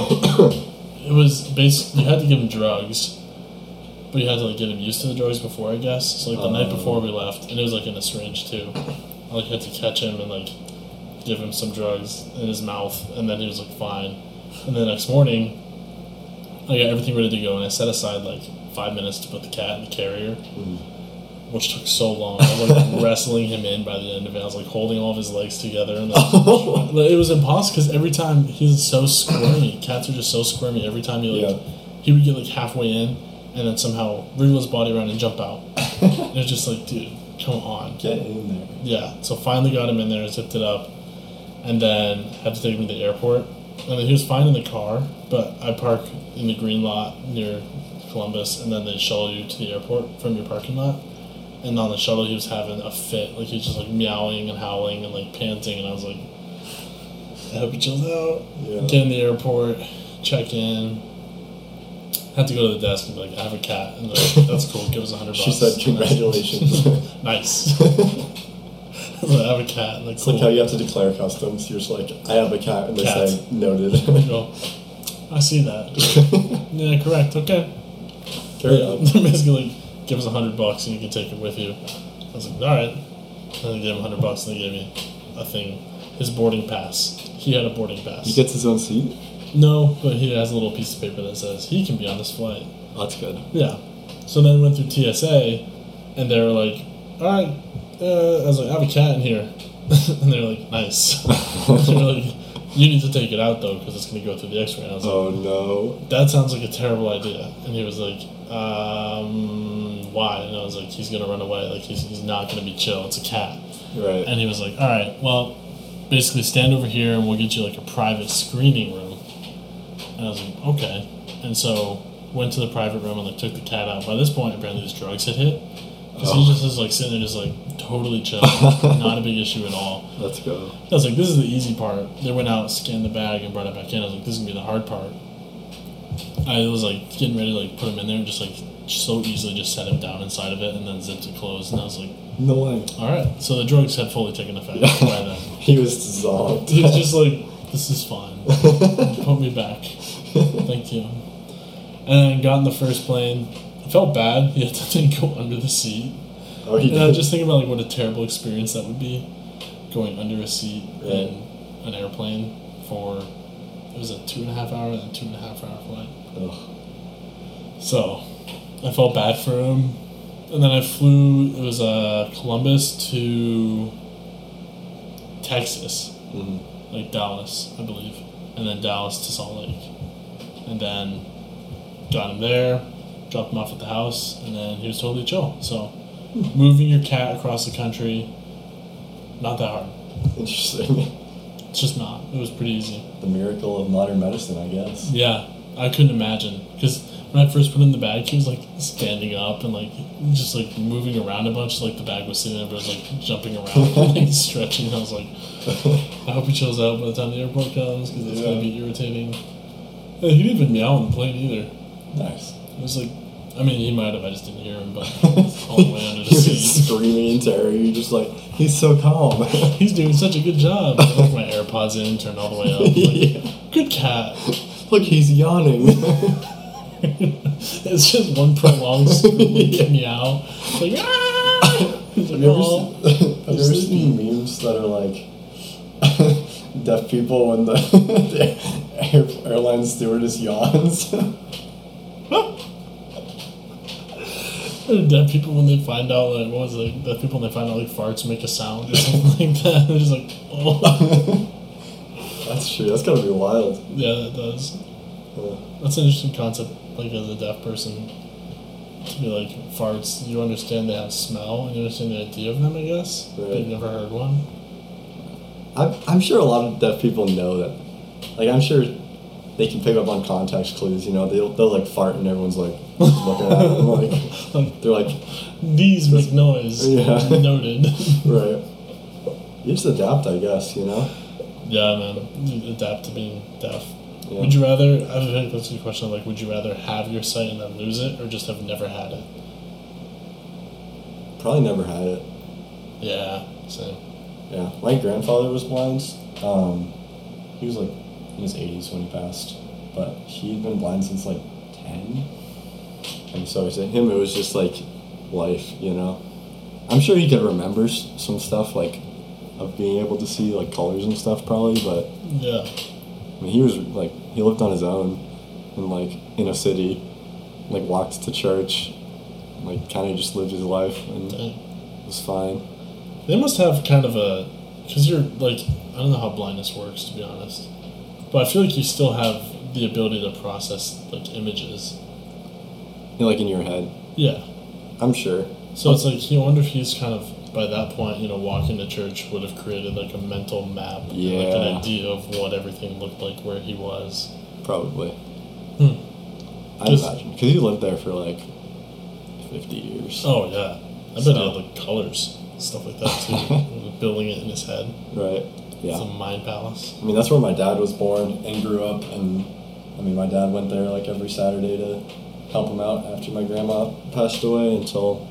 it was basically you had to give him drugs, but you had to like get him used to the drugs before, I guess. So like the night Oh. before we left, and it was like in a syringe too. I like had to catch him and like give him some drugs in his mouth, and then he was like fine. And the next morning, I got everything ready to go, and I set aside like five minutes to put the cat in the carrier, which took so long. I was like wrestling him in by the end of it. I was like holding all of his legs together, and like, it was impossible because every time he was so squirmy. Cats are just so squirmy. Every time he like, Yeah. he would get like halfway in, and then somehow wriggle his body around and jump out. And it's just like, dude, come on. Get in there. Yeah. So finally got him in there, zipped it up, and then had to take him to the airport. And then he was fine in the car, but I park in the green lot near Columbus, and then they shuttle you to the airport from your parking lot. And on the shuttle, he was having a fit. Like, he was just, like, meowing and howling and, like, panting. And I was like, I hope he chills out. Yeah. Get in the airport, check in. Had to go to the desk and be like, I have a cat. And they're like, that's cool. Give us a hundred bucks. She said, congratulations. Nice. I was like, I have a cat. And like, It's cool. like how you have to declare customs. You're just like, I have a cat, and they Cat. say, noted. You go, I see that. Yeah, correct. Okay. Carry on. They're basically like, give us a hundred bucks and you can take it with you. I was like, all right. And they gave him a hundred bucks and they gave me a thing, his boarding pass. He had a boarding pass. He gets his own seat? No, but he has a little piece of paper that says he can be on this flight. That's good. Yeah. So then went through T S A, and they were like, all right. Uh, I was like, I have a cat in here. And they were like, nice. They were like, you need to take it out though because it's going to go through the X-ray. And I was like, Oh no. that sounds like a terrible idea. And he was like, um, why? And I was like, he's going to run away. Like, he's, he's not going to be chill. It's a cat. Right. And he was like, all right, well, basically stand over here and we'll get you like a private screening room. And I was like, okay. And so went to the private room and like took the cat out. By this point, apparently his drugs had hit. Because Oh. he just was like sitting there just like totally chill. Not a big issue at all. Let's go. I was like, this is the easy part. They went out, scanned the bag, and brought it back in. I was like, this is going to be the hard part. I was like getting ready to like put him in there and just like so easily just set him down inside of it and then zipped it closed. And I was like, No way. all right. So the drugs had fully taken effect by then. He was dissolved. He was just like, this is fine. Put me back. Thank you. And then got in the first plane. I felt bad. He had to then go under the seat. Oh, he And I was did. just thinking about like what a terrible experience that would be, going under a seat Right. in an airplane for it was a two and a half hour and a two and a half hour flight. Ugh. So, I felt bad for him. And then I flew, it was uh, Columbus to Texas, Mm-hmm. like Dallas, I believe. And then Dallas to Salt Lake. And then got him there, dropped him off at the house, and then he was totally chill. So, moving your cat across the country, not that hard. Interesting. It's just not. It was pretty easy. The miracle of modern medicine, I guess. Yeah, I couldn't imagine. Because when I first put him in the bag, he was like standing up and like just like moving around a bunch. Like the bag was sitting there, but it was like jumping around and like stretching. I was like, I hope he chills out by the time the airport comes because it's Yeah. going to be irritating. And he didn't even meow on the plane either. Nice. It was like, I mean, he might have, I just didn't hear him, but all the way under the He was seat. screaming in terror. You're just like, he's so calm. He's doing such a good job. I left my AirPods in, turned all the way up. Like, Yeah. good cat. Look, he's yawning. It's just one prolonged Yeah. meow. It's like, ah! It's like, Have you ever, "Oh." seen, have you ever seen memes that are like deaf people when the, the air, airline stewardess yawns? Or deaf people when they find out, like, what was it? Like, deaf people when they find out, like, farts make a sound or something like that. They're just like, oh. That's true. That's gotta be wild. Yeah, that does. Uh, That's an interesting concept, like, as a deaf person. To be like, farts, you understand they have smell, and you understand the idea of them, I guess. Right. But you've never heard one. I'm, I'm sure a lot of deaf people know that. Like, I'm sure they can pick up on context clues, you know? They'll, they'll like, fart and everyone's, like, looking at them, like, they're like, These make noise. Yeah. Noted. right. You just adapt, I guess, you know? Yeah, man. You adapt to being deaf. Yeah. Would you rather, I think that's a question, like, would you rather have your sight and then lose it, or just have never had it? Probably never had it. Yeah, same. Yeah. My grandfather was blind. Um, he was, like, in his eighties when he passed. But he'd been blind since, like, ten. And so to him, it was just, like, life, you know? I'm sure he could remember s- some stuff, like, of being able to see, like, colors and stuff, probably, but... Yeah. I mean, he was, like, he lived on his own and, like, in a city, like, walked to church, like, kind of just lived his life, and Dang. it was fine. They must have kind of a, because you're, like, I don't know how blindness works, to be honest, but I feel like you still have the ability to process, like, images. You know, like, in your head. Yeah. I'm sure. So it's like, you wonder if he's kind of, by that point, you know, walking to church would have created, like, a mental map, and, like, Yeah. an idea of what everything looked like where he was. Probably. Hmm. I Just- imagine. Because he lived there for, like, fifty years. Oh, yeah. I bet So- he had, like, colors, stuff like that, too. Building it in his head. Right. It's a Yeah. mind palace. I mean, that's where my dad was born and grew up, and, I mean, my dad went there, like, every Saturday to help him out after my grandma passed away until...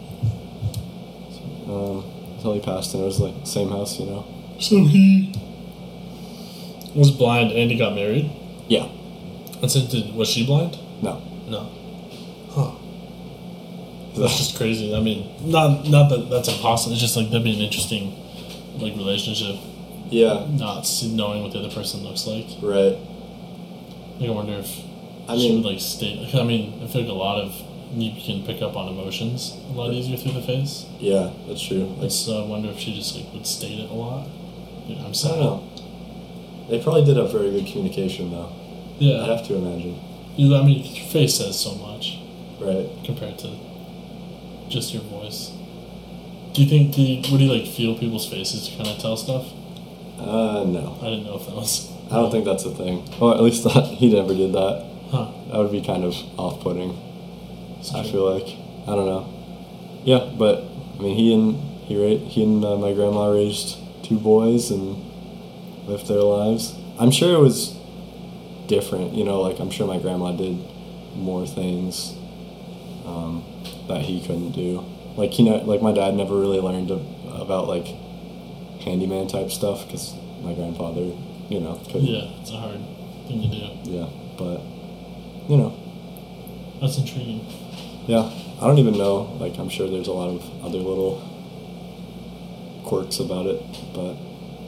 Um, until he passed, and it was like same house, you know. So he was blind and he got married? Yeah. And so did, was she blind? No. No. Huh. That's just crazy. I mean, not not that that's impossible. It's just like that'd be an interesting, like, relationship. Yeah. Not s- knowing what the other person looks like. Right. Like, I wonder if I she mean, would, like, state. Like, I mean, I feel like a lot of you can pick up on emotions a lot easier through the face. yeah, that's true. Like, And so I wonder if she just, like, would state it a lot. You know, I'm I sad. don't know. They probably did have very good communication, though. I'd Yeah. have to imagine. You, I mean, your face says so much Right. compared to just your voice. Do you think, do you, would you, like, feel people's faces to kind of tell stuff? Uh, no. I didn't know if that was... I don't think that's a thing. Well, at least he never did that. Huh. That would be kind of off-putting, It's I true. feel like. I don't know. Yeah, but, I mean, he and, he, ra- he and uh, my grandma raised two boys and lived their lives. I'm sure it was different, you know, like, I'm sure my grandma did more things um, that he couldn't do. Like, you know, like, my dad never really learned to, about, like, handyman type stuff, because my grandfather, you know, couldn't. Yeah, it's a hard thing to do. Yeah, but, you know, That's intriguing. yeah. I don't even know, like, I'm sure there's a lot of other little quirks about it, but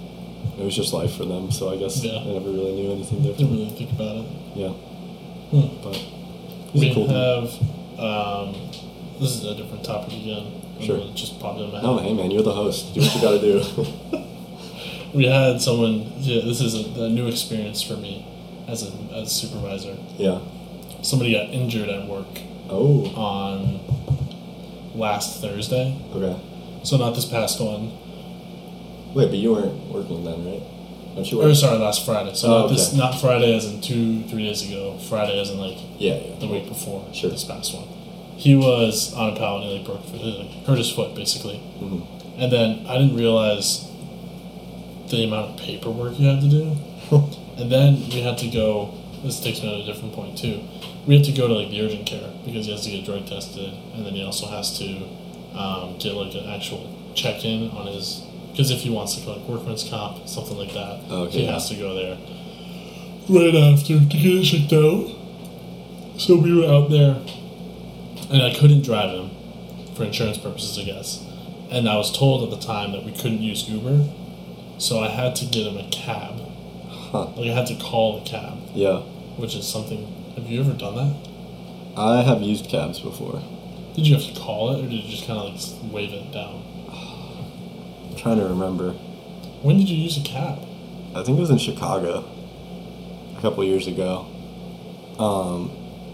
it was just life for them. So I guess Yeah. I never really knew anything Didn't different. really think about it. Yeah, Hmm. but it was We a cool thing. have. Um, this is a different topic again. Sure. It just popped in my head. No, hey man, you're the host. Do what you gotta do. We had someone. Yeah, this is a, a new experience for me as a as a supervisor. Yeah. Somebody got injured at work Oh. on last Thursday. Okay. So not this past one. Wait, but you weren't working then, right? Don't you Or work? sorry, last Friday. So Oh, not this, okay. not Friday as in two, three days ago. Friday as in like Yeah, yeah. the week before. Sure. This past one. He was on a pallet and he like broke, he, like, hurt his foot basically. hmm And then I didn't realize the amount of paperwork you had to do. And then we had to go. This takes me to a different point too. We had to go to like the urgent care because he has to get drug tested, and then he also has to um, get like an actual check-in on his. Because if he wants to go like workman's comp, something like that, Okay. he has to go there right after to get it checked out. So we were out there, and I couldn't drive him for insurance purposes, I guess. And I was told at the time that we couldn't use Uber, so I had to get him a cab. Huh. Like I had to call a cab, Yeah. which is something. Have you ever done that? I have used cabs before. Did you have to call it, or did you just kind of like wave it down? I'm trying to remember. When did you use a cab? I think it was in Chicago a couple years ago. Um,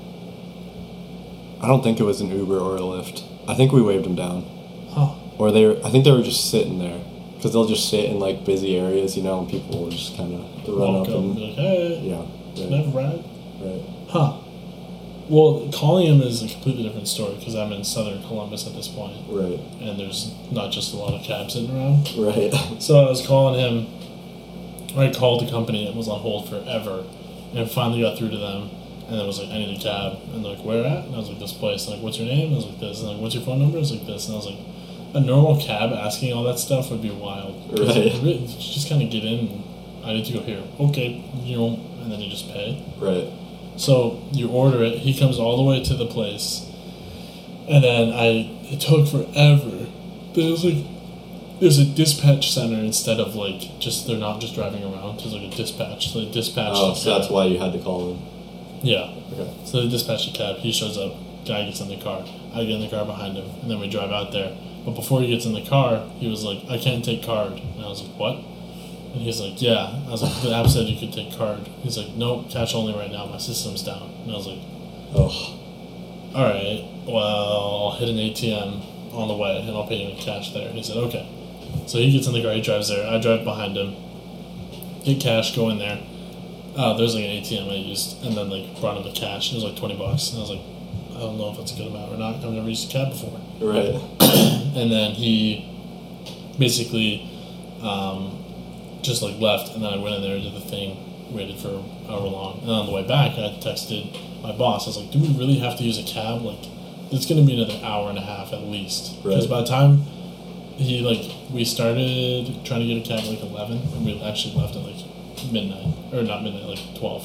I don't think it was an Uber or a Lyft. I think we waved them down. Huh. Or they were, I think they were just sitting there. Because they'll just sit in like busy areas, you know, and people will just kind of run Walk up up and and. be like, hey, Yeah. can I Right. have a ride? Right. Huh. Well, calling him is a completely different story because I'm in southern Columbus at this point, Right. and there's not just a lot of cabs sitting around. Right. So I was calling him. I called the company. It was on hold forever, and finally got through to them. And I was like, I need a cab. And they're like, where at? And I was like, this place. And like, what's your name? And I was like, this. And like, what's your phone number? I was like, this. And I was like, a normal cab asking all that stuff would be wild. 'Cause Right. you really- you just kind of get in. And I need to go here. Okay, you know, and then you just pay. Right. So you order it. He comes all the way to the place, and then I. It took forever. There was like, there's a dispatch center instead of like just they're not just driving around. There's like a dispatch. So they dispatch. Oh, the so that's cab. why you had to call them. Yeah. Okay. So they dispatch the cab. He shows up. Guy gets in the car. I get in the car behind him, and then we drive out there. But before he gets in the car, he was like, "I can't take card," and I was like, "What?" And he's like, "Yeah." I was like, "The app said you could take card." He's like, "Nope, cash only right now. My system's down." And I was like, Oh. all right, well, I'll hit an A T M on the way, and I'll pay you in cash there. And he said, okay. So he gets in the car, he drives there. I drive behind him, get cash, go in there. Uh, there's like an A T M I used, and then like brought him the cash. It was like twenty bucks, and I was like, I don't know if that's a good amount or not. I've never used a cab before. Right. And then he basically um, just like left, and then I went in there, did the thing, waited for however long, and on the way back, I texted my boss. I was like, "Do we really have to use a cab? Like, it's going to be another hour and a half at least." Because Right. by the time he like we started trying to get a cab at like eleven, and we actually left at like midnight or not midnight, like twelve.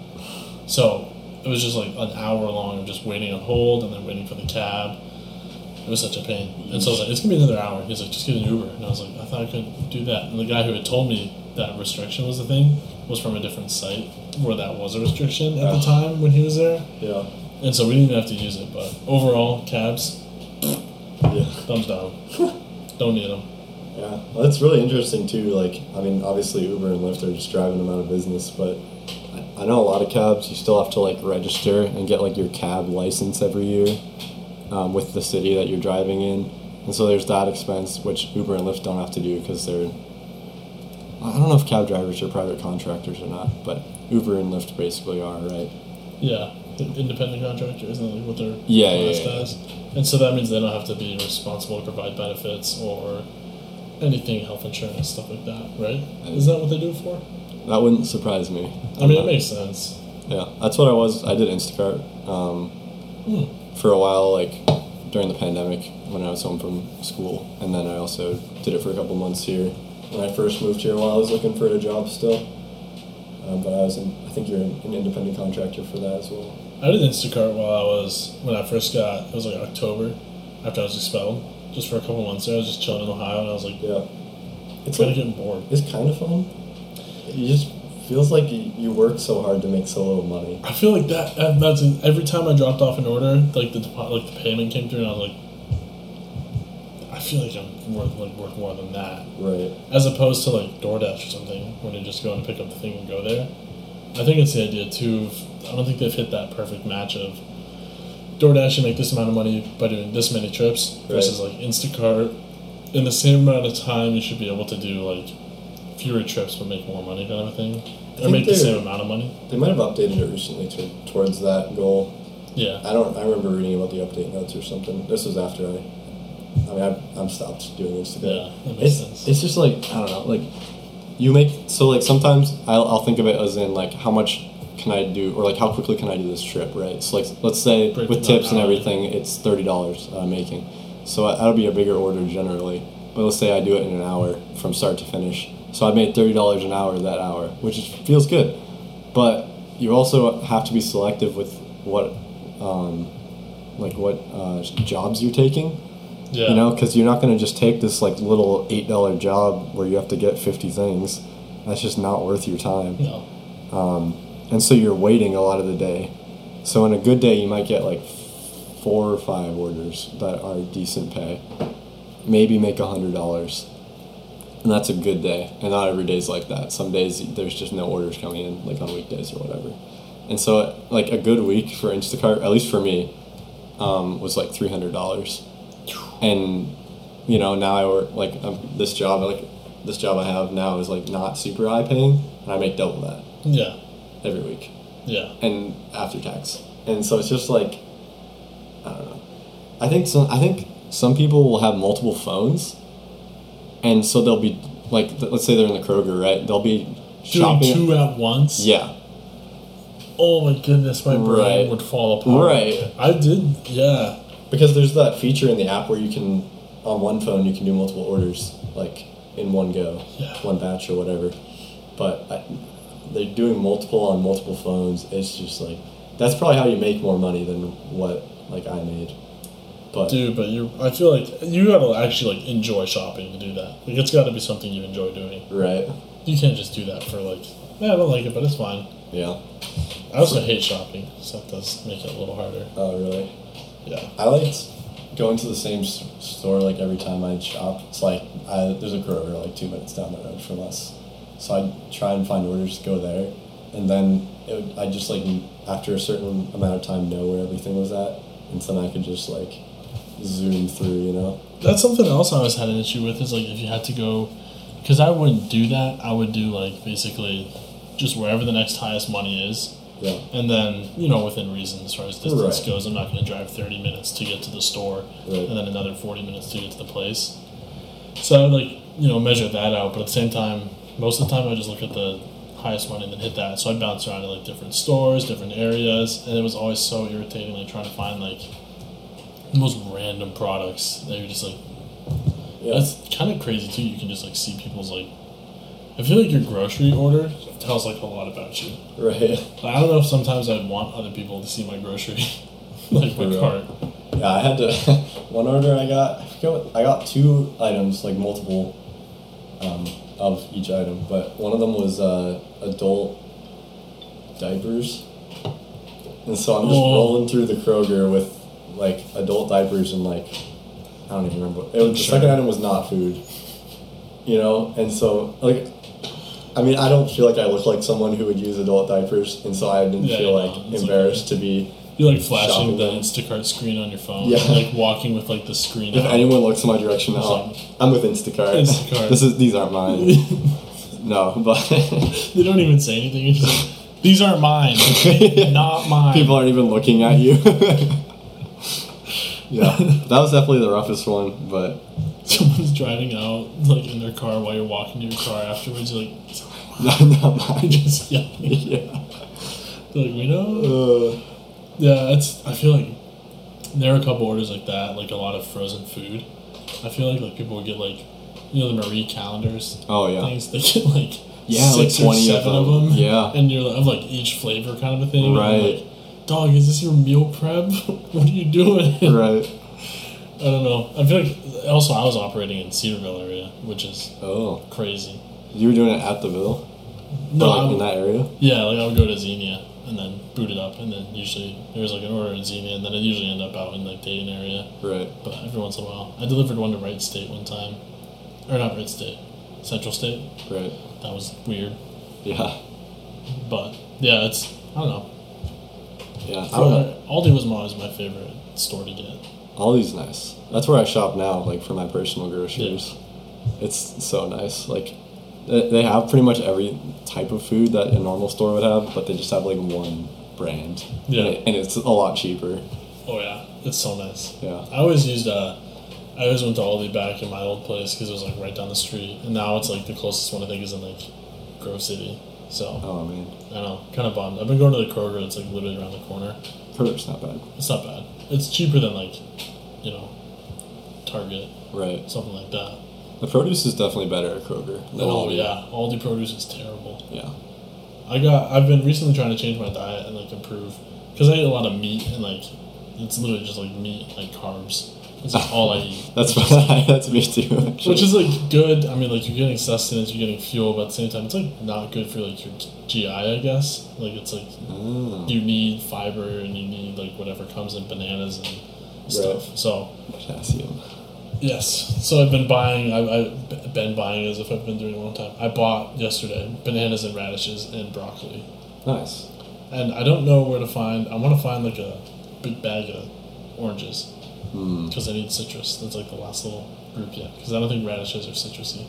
So it was just like an hour long of just waiting on hold and then waiting for the cab. It was such a pain. And so I was like, it's going to be another hour. He's like, just get an Uber. And I was like, I thought I could do that. And the guy who had told me that restriction was the thing was from a different site where that was a restriction at the time when he was there. Yeah. And so we didn't even have to use it. But overall, cabs, Yeah. thumbs down. Don't need them. Yeah. Well, that's really interesting too. Like, I mean, obviously Uber and Lyft are just driving them out of business, but I, I know a lot of cabs you still have to like register and get like your cab license every year um, with the city that you're driving in, and so there's that expense which Uber and Lyft don't have to do because they're. I don't know if cab drivers are private contractors or not, but Uber and Lyft basically are, right? Yeah. Independent contractor, isn't that like what they're Yeah, yeah, classed yeah. as? And so that means they don't have to be responsible to provide benefits or anything health insurance, stuff like that, right? Is that what they do it for? That wouldn't surprise me. I mean, it makes sense. Yeah, that's what I was. I did Instacart um, Hmm. for a while, like during the pandemic when I was home from school, and then I also did it for a couple months here when I first moved here while I was looking for a job still. Um, but I was in, I think you're an, an independent contractor for that as well. I did Instacart while I was, when I first got, it was like October, after I was expelled, just for a couple months there. I was just chilling in Ohio, and I was like, Yeah. It's kind like, of getting bored. it's kind of fun. You just feels like you, you work so hard to make so little money. I feel like that. that- That's every time I dropped off an order, like the depo- like the payment came through, and I was like, I feel like I'm worth like worth more than that. Right. As opposed to like DoorDash or something, when you just go and pick up the thing and go there. I think it's the idea too. Of, I don't think they've hit that perfect match of DoorDash, you make this amount of money by doing this many trips versus Right. like Instacart. In the same amount of time, you should be able to do like fewer trips but make more money, kind of a thing, or think make the they're- same amount of money. They might have updated it recently to, towards that goal. Yeah. I don't. I remember reading about the update notes or something. This was after I. I mean, I've, I'm stopped doing Instagram. Yeah, that makes it's, sense. It's just like I don't know. Like you make so like sometimes I'll I'll think of it as in like how much can I do or like how quickly can I do this trip, right? So like let's say Break with it down tips and hourly. everything, it's thirty dollars uh, making. So I- that'll be a bigger order generally. But let's say I do it in an hour from start to finish. So I made thirty dollars an hour that hour, which is, feels good. But you also have to be selective with what, um, like what uh, jobs you're taking. Yeah. You know, because you're not going to just take this like little eight dollar job where you have to get fifty things. That's just not worth your time. No. Um, and so you're waiting a lot of the day. So in a good day, you might get like four or five orders that are decent pay. Maybe make a hundred dollars, and that's a good day. And not every day's like that. Some days there's just no orders coming in, like on weekdays or whatever. And so, like a good week for Instacart, at least for me, um, was like three hundred dollars. And you know, now I work like um, this job, like this job I have now is like not super high paying, and I make double that Yeah. every week, Yeah. and after tax. And so it's just like, I don't know. I think some. I think. Some people will have multiple phones, and so they'll be like, th- let's say they're in the Kroger, right? They'll be Doing shopping. two at once. Yeah, Oh my goodness, my brain Right. would fall apart. Right. I did. Yeah. because there's that feature in the app where you can, on one phone, you can do multiple orders, like in one go, Yeah. one batch or whatever. But I, they're doing multiple on multiple phones. It's just like that's probably how you make more money than what like I made. But Dude, but you, I feel like you gotta actually like enjoy shopping to do that. Like it's got to be something you enjoy doing. right, You can't just do that for like, yeah, I don't like it, but it's fine. yeah. I also hate shopping, so that does make it a little harder. Oh, really? Yeah. I liked going to the same s- store like every time I'd shop. It's like I, there's a Kroger like two minutes down the road from us, so I'd try and find orders to go there, and then it would, I just like after a certain amount of time know where everything was at, and so then I could just like zoom through, you know. That's something else I always had an issue with is like if you had to go, because I wouldn't do that. I would do like basically just wherever the next highest money is. Yeah. And then, you know, within reason as far as distance Right. goes, I'm not going to drive thirty minutes to get to the store Right. and then another forty minutes to get to the place. So I would, like, you know, measure that out. But at the same time, most of the time I just look at the highest money and then hit that. So I'd bounce around to, like, different stores, different areas. And it was always so irritating, like, trying to find, like, the most random products that you're just, like, Yeah. that's kind of crazy, too. You can just, like, see people's, like, I feel like your grocery order tells, like, a lot about you. Right. I don't know if sometimes I'd want other people to see my grocery, like For my real. cart. Yeah, I had to. One order I got, I forget what, I got two items, like multiple um, of each item, but one of them was uh, adult diapers. And so I'm just Oh. rolling through the Kroger with like adult diapers and like, I don't even remember. It was, the Sure. second item was not food, you know? And so, like, I mean, I don't feel like I look like someone who would use adult diapers, and so I didn't Yeah, feel no, like it's embarrassed to be. You're like flashing Shopping the them. Instacart screen on your phone. Yeah. Like walking with like the screen. If out. anyone looks in my direction, It's oh, like- I'm with Instacart. Instacart. This is these aren't mine. No, but They don't even say anything. It's just like, these aren't mine. Okay? Not mine. people aren't even looking at you. Yeah, that was definitely the roughest one. But Someone's driving out like in their car while you're walking to your car afterwards. You're like, "These aren't not, not mine." mine. Just yelling. Yeah. They're like, we know. Uh, Yeah, it's. I feel like there are a couple orders like that, like a lot of frozen food. I feel like like people would get like, you know, the Marie calendars. oh yeah. Things they get like Yeah, like six or twenty of seven of them. them. Yeah. and you're like, of like each flavor kind of a thing. And I'm Right. like, dog, is this your meal prep? What are you doing? Right. I don't know. I feel like also I was operating in Cedarville area, which is Oh. crazy. You were doing it at the Ville? No, Or, like, I in would, that area? yeah, like I would go to Xenia and then boot it up, and then usually there was like an order in Xenia, and then it usually end up out in like Dayton area. Right. But every once in a while, I delivered one to Wright State one time, or not Wright State, Central State. Right. That was weird, Yeah. but yeah, it's I don't know. Yeah. I don't know. Aldi was always my favorite store to get. Aldi's nice. That's where I shop now, like for my personal groceries. It's so nice. Like, they they have pretty much every type of food that a normal store would have, but they just have like one brand. Yeah. And, it, and it's a lot cheaper. Oh yeah, it's so nice. Yeah. I always used uh, I always went to Aldi back in my old place because it was like right down the street, and now it's like the closest one I think is in like Grove City. So Oh man. I don't know, kind of bummed. I've been going to the Kroger. It's like literally around the corner. Kroger's not bad. It's not bad. It's cheaper than like, you know, Target, Right. something like that. The produce is definitely better at Kroger than Oh Aldi. yeah, Aldi produce is terrible. Yeah. I got. I've been recently trying to change my diet and like improve because I eat a lot of meat and like it's literally just like meat, like carbs. It's like all I eat. That's which is, that's me too. Actually. which is like good. I mean, like you're getting sustenance, you're getting fuel, but at the same time, it's like not good for like your G I. I guess. Like it's like Oh. you need fiber and you need like whatever comes in bananas and stuff. So Potassium. yes. So I've been buying. I, I've been buying as if I've been doing it a long time. I bought yesterday bananas and radishes and broccoli. Nice. And I don't know where to find. I want to find like a big bag of oranges Hmm. because I need citrus. That's like the last little group yet. Because I don't think radishes are citrusy.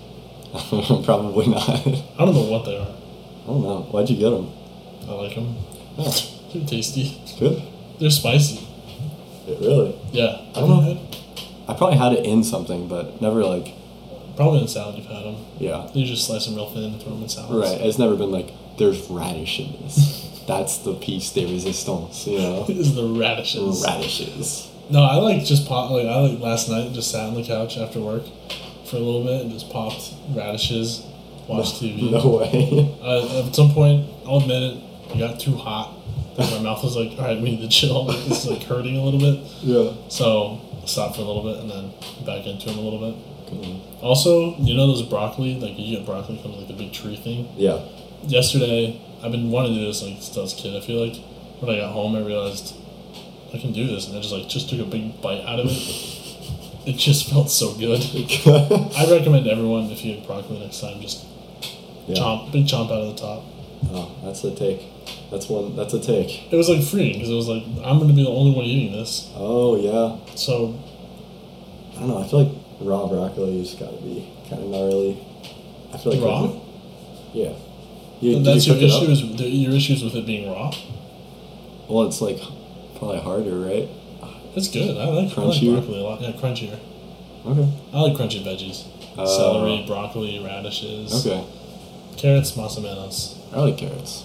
Probably not. I I don't know what they are. don't know. Why'd you get them? I like them. Oh, They're tasty. good. They're spicy. It really. Yeah. I don't know. I probably had it in something, but never like. Probably in salad you've had them. Yeah. You just slice them real thin and throw them in salads. Right. It's never been like there's radish in this. That's the piece de resistance, you know. Is the radishes. Radishes. No, I like just pop. Like I like last night just sat on the couch after work for a little bit and just popped radishes, watched T V. No way. Uh, at some point, I'll admit it, it got too hot. And my mouth was like, all right, we need to chill. Like, it's like hurting a little bit. Yeah. So I stopped for a little bit and then back into them a little bit. Cool. Also, you know those broccoli? Like you get broccoli from like the big tree thing. Yeah. Yesterday, I've been wanting to do this like since I was a kid. I feel like when I got home, I realized I can do this, and I just like just took a big bite out of it. It just felt so good. I recommend everyone if you have broccoli next time, just Yeah. chomp, big chomp out of the top. Oh, that's a take. That's one. That's a take. It was like freeing because it was like I'm going to be the only one eating this. Oh yeah. So I don't know. I feel like raw broccoli has got to be kind of gnarly. I feel like raw. it- Yeah. You, did That's you your cook it up? issue. Is the, your issues with it being raw. Well, it's like probably harder, right? It's good. I like, I like Crunchier? broccoli a lot. Yeah, crunchier. Okay. I like crunchy veggies. Uh, Celery, broccoli, radishes, Okay. carrots, mas o menos. I like carrots.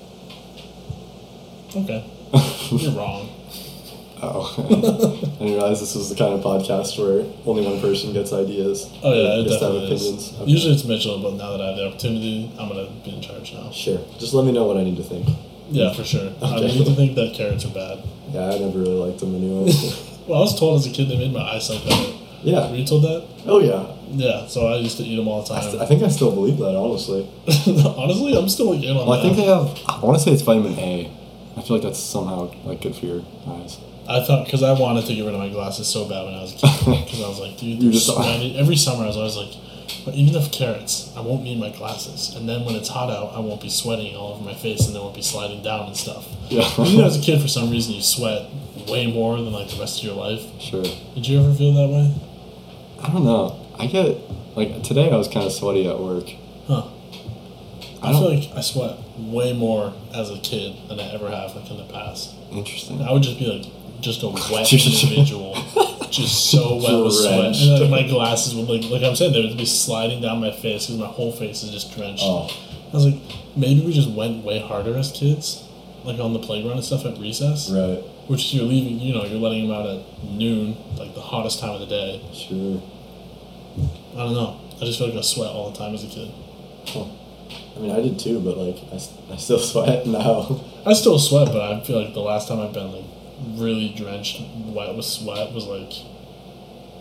Okay, you're wrong. Oh. I didn't realize this was the kind of podcast where only one person gets ideas. Oh yeah, it Just have definitely opinions. is. Okay. Usually it's Mitchell, but now that I have the opportunity, I'm gonna be in charge now. Sure. Just let me know what I need to think. Yeah, for sure. I Okay. need to think that carrots are bad. Yeah, I never really liked them anyway. Well, I was told as a kid they made my eyesight better. Were Yeah. you told that? Oh yeah. Yeah, so I used to eat them all the I, time. st- I think I still believe that, honestly. Honestly, I'm still like in on Well, I that. think they have. I want to say it's vitamin A. I feel like that's somehow like good for your eyes. I thought because I wanted to get rid of my glasses so bad when I was a kid because I was like, dude, You they're just- sweaty. Every summer I was always like, but even if carrots, I won't need my glasses, and then when it's hot out, I won't be sweating all over my face, and they won't be sliding down and stuff. Yeah. Even as a kid, for some reason, you sweat way more than like the rest of your life. Sure. Did you ever feel that way? I don't know. I get like today I was kind of sweaty at work. Huh. I, I feel don't- like I sweat way more as a kid than I ever have like in the past. Interesting. I would just be like just a wet Just- individual, just so wet with sweat, Drenched. and then like, my glasses would like like I'm saying they would be sliding down my face because my whole face is just drenched. Oh. I was like, maybe we just went way harder as kids, like on the playground and stuff at recess, Right. which you're leaving, you know, you're letting them out at noon, like the hottest time of the day. Sure. I don't know. I just feel like I sweat all the time as a kid. Huh. I mean, I did too, but like I, s- I still sweat now. I still sweat, but I feel like the last time I've been like really drenched, wet with sweat was like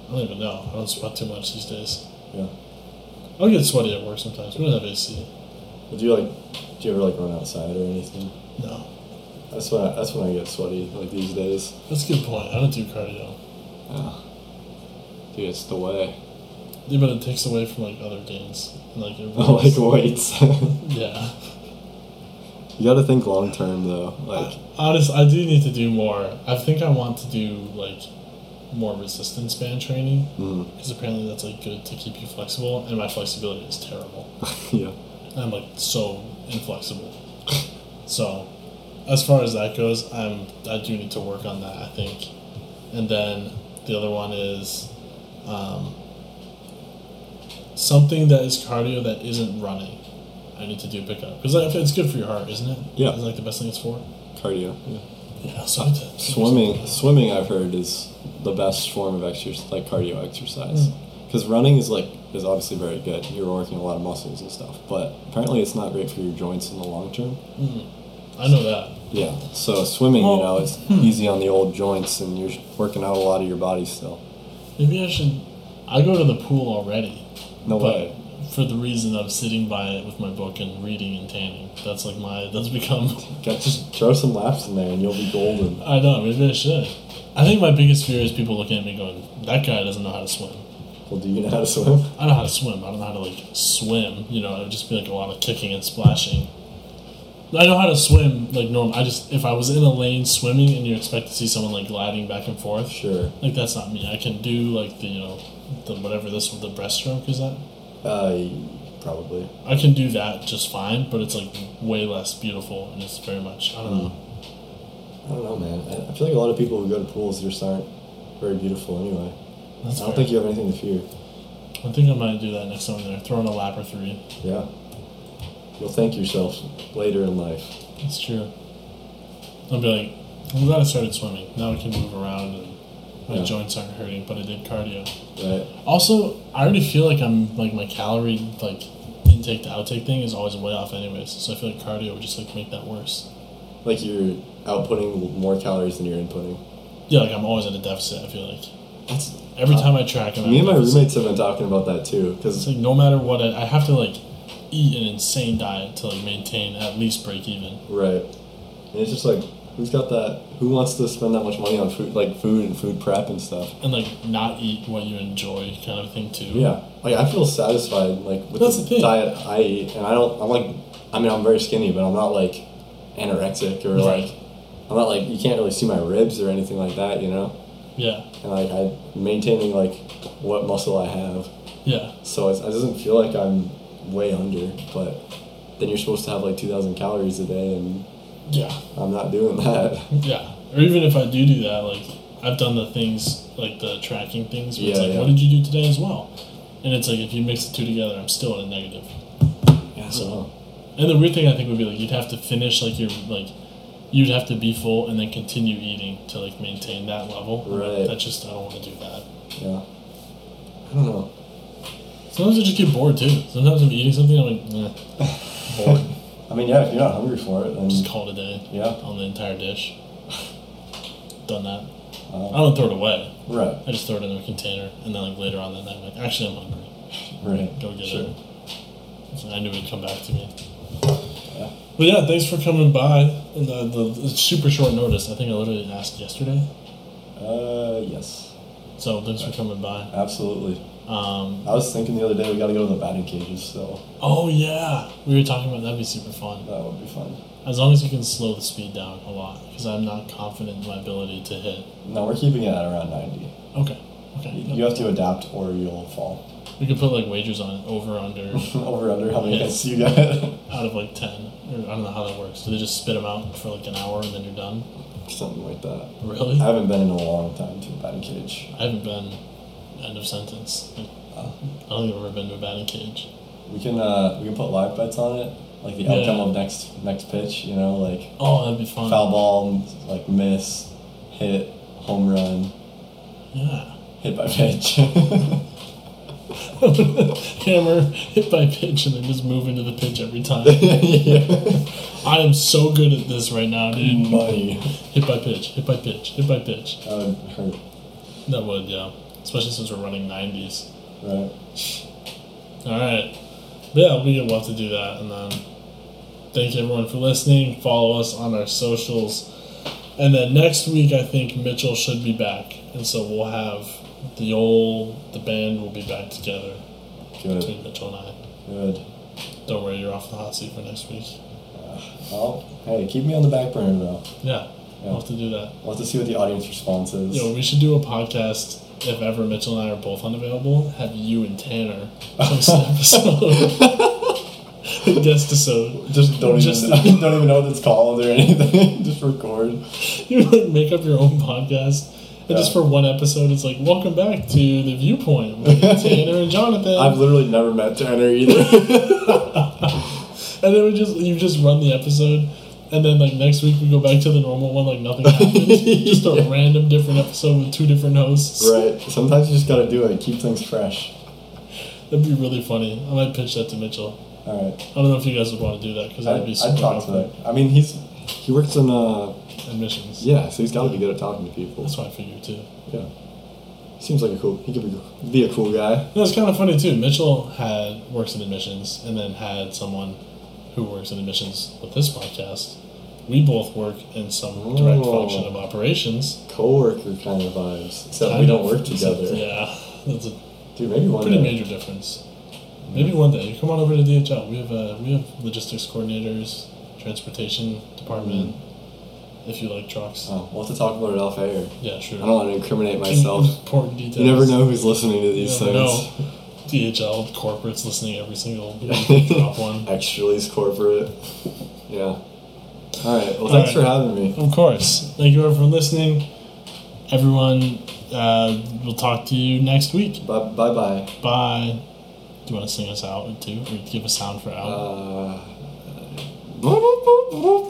I don't even know. I don't sweat too much these days. Yeah. I'll get sweaty at work sometimes. We don't have A C. Would you like? Do you ever like run outside or anything? No. That's when I, that's when I get sweaty like these days. That's a good point. I don't do cardio. Yeah. Dude, it's the way. Yeah, but it takes away from like other gains. Like it Oh, really- like weights. Yeah. You got to think long term though. Like, I, honest, I do need to do more. I think I want to do like more resistance band training mm, because apparently that's like good to keep you flexible, and my flexibility is terrible. yeah. I'm like so inflexible. So, as far as that goes, I'm I do need to work on that, I think. And then the other one is um, something that is cardio that isn't running. I need to do pickup because I feel it's good for your heart, isn't it? Yeah. It's like the best thing it's for. Cardio. Yeah. Yeah. So I need to- Swimming, swimming, I've heard is the best form of exercise, like cardio exercise. Mm. Because running is like is obviously very good. You're working a lot of muscles and stuff, but apparently it's not great for your joints in the long term. Mm. I know that. Yeah. So swimming, Well, you know, it's hmm. easy on the old joints, and you're working out a lot of your body still. Maybe I should. I go to the pool already. No but way. For the reason of sitting by it with my book and reading and tanning. That's like my. That's become. Get, just throw some laps in there, and you'll be golden. I know. Maybe I should. I think my biggest fear is people looking at me going, "That guy doesn't know how to swim." Well, do you know how to swim? I know how to swim. I don't know how to like swim. You know, it would just be like a lot of kicking and splashing. I know how to swim like normal. I just if I was in a lane swimming and you expect to see someone like gliding back and forth, Sure. like that's not me. I can do like the you know the whatever this the breaststroke is that. Uh, probably. I can do that just fine, but it's like way less beautiful and it's very much I don't know. I don't know, man. I, I feel like a lot of people who go to pools just aren't very beautiful anyway. That's I don't fair. think you have anything to fear. I think I might do that next time I'm there. Throw in a lap or three. Yeah. You'll thank yourself later in life. That's true. I'll be like, I'm glad I started swimming. Now I can move around and my Yeah. joints aren't hurting, but I did cardio. Right. Also, I already feel like I'm like my calorie like intake to outtake thing is always way off anyways. So I feel like cardio would just like make that worse. Like you're outputting more calories than you're inputting. Yeah, like I'm always at a deficit. I feel like That's every uh, time I track, I'm at me a and my deficit. roommates have been talking about that too. It's Because like no matter what, I, I have to like eat an insane diet to like maintain at least break even. right, and it's just like who's got that? Who wants to spend that much money on food, like food and food prep and stuff? And like not eat what you enjoy, kind of thing too. Yeah, like I feel satisfied like with That's the, the thing. diet I eat, and I don't. I'm like, I mean, I'm very skinny, but I'm not like anorexic or Right. like I'm not like you can't really see my ribs or anything like that, you know. Yeah. And like I maintaining like what muscle I have, Yeah. so it's, it doesn't feel like I'm way under. But then you're supposed to have like two thousand calories a day, and Yeah. I'm not doing that. Yeah. Or even if I do do that, like I've done the things like the tracking things. Where it's Yeah, like, yeah. what did you do today as well? And it's like if you mix the two together, I'm still at a negative. Yeah, So, and the weird thing I think would be like you'd have to finish like your like you'd have to be full and then continue eating to like maintain that level. Right. That just I don't want to do that. yeah. I don't know. Sometimes I just get bored too. Sometimes I'm eating something I'm like, eh, bored. I mean, yeah, if you're not hungry for it, then Just call it a day yeah. on the entire dish. Done that. I Uh, don't throw it away. right. I just throw it in a container and then like later on that night I'm like, actually I'm hungry. Right. Go get Sure. it. So I knew it'd come back to me. Yeah. But yeah, thanks for coming by. And the, the it's super short notice. I think I literally asked yesterday. Uh, yes. So thanks for coming by. Absolutely. Um, I was thinking the other day we got to go to the batting cages, so oh yeah, we were talking about that'd be super fun. that would be fun. As long as you can slow the speed down a lot, because I'm not confident in my ability to hit. No, we're keeping it at around ninety. Okay. Okay. You have to adapt or you'll fall. We could put like wagers on it, over under Over under how many Yeah. hits you get. out of like ten. Or I don't know how that works. Do they just spit them out for like an hour and then you're done? Something like that. Really? I haven't been in a long time to a batting cage. I haven't been. End of sentence. Like, Uh, I don't think I've ever been to a batting cage. we can uh, we can put live bets on it, like the Yeah. outcome of next next pitch. You know, like Oh, that'd be fun. foul ball, like miss, hit, home run, Yeah. hit by pitch. Hammer, hit by pitch, and then just move into the pitch every time. yeah. I am so good at this right now, dude. Money. Hit by pitch, hit by pitch, hit by pitch. That would hurt. That would, yeah. especially since we're running nineties. Right. All right. But yeah, we would love to do that. And then thank you everyone for listening. Follow us on our socials. And then next week, I think Mitchell should be back. And so we'll have the old, the band will be back together. Good. Between Mitchell and I. Good. Don't worry, you're off the hot seat for next week. Uh, well, hey, keep me on the back burner, though. Yeah, Yeah. we'll have to do that. We'll have to see what the audience response is. Yo, we should do a podcast if ever Mitchell and I are both unavailable. Have you and Tanner host an episode. Guest episode. Just don't Just- even don't even know what it's called or anything. Just record. You like make up your own podcast. And Yeah. just for one episode, it's like, welcome back to The Viewpoint with Tanner and Jonathan. I've literally never met Tanner either. And then we just you just run the episode, and then like next week we go back to the normal one, like nothing happened. Just a Yeah. random different episode with two different hosts. Right. Sometimes you just gotta do it. Keep things fresh. That'd be really funny. I might pitch that to Mitchell. All right. I don't know if you guys would want to do that because that'd I'd, be super I'd talk to helpful. that. I mean, he's he works in uh Admissions. yeah, so he's got to be good at talking to people. That's what I figured too. Yeah. Seems like a cool. He could be be a cool guy. No, it's kind of funny too. Mitchell had works in admissions, and then had someone who works in admissions with this podcast. We both work in some direct Oh. function of operations. Coworker kind of vibes. Except Kind we don't of, work except- together. Yeah, that's a Dude, maybe one pretty day. major difference. Maybe one day you come on over to D H L. We have uh, we have logistics coordinators, transportation department. If you like trucks, Oh, we'll have to talk about it off air. yeah, sure. I don't want to incriminate myself. Important details. You never know who's listening to these You never things. know. D H L corporate's listening every single week. Drop one. Extralease corporate. Yeah. All right. Well, All thanks right. for having me. Of course. Thank you everyone for listening. Everyone, uh, we'll talk to you next week. Bye bye. Bye. Bye. Do you want to sing us out too, or give a sound for out? Uh.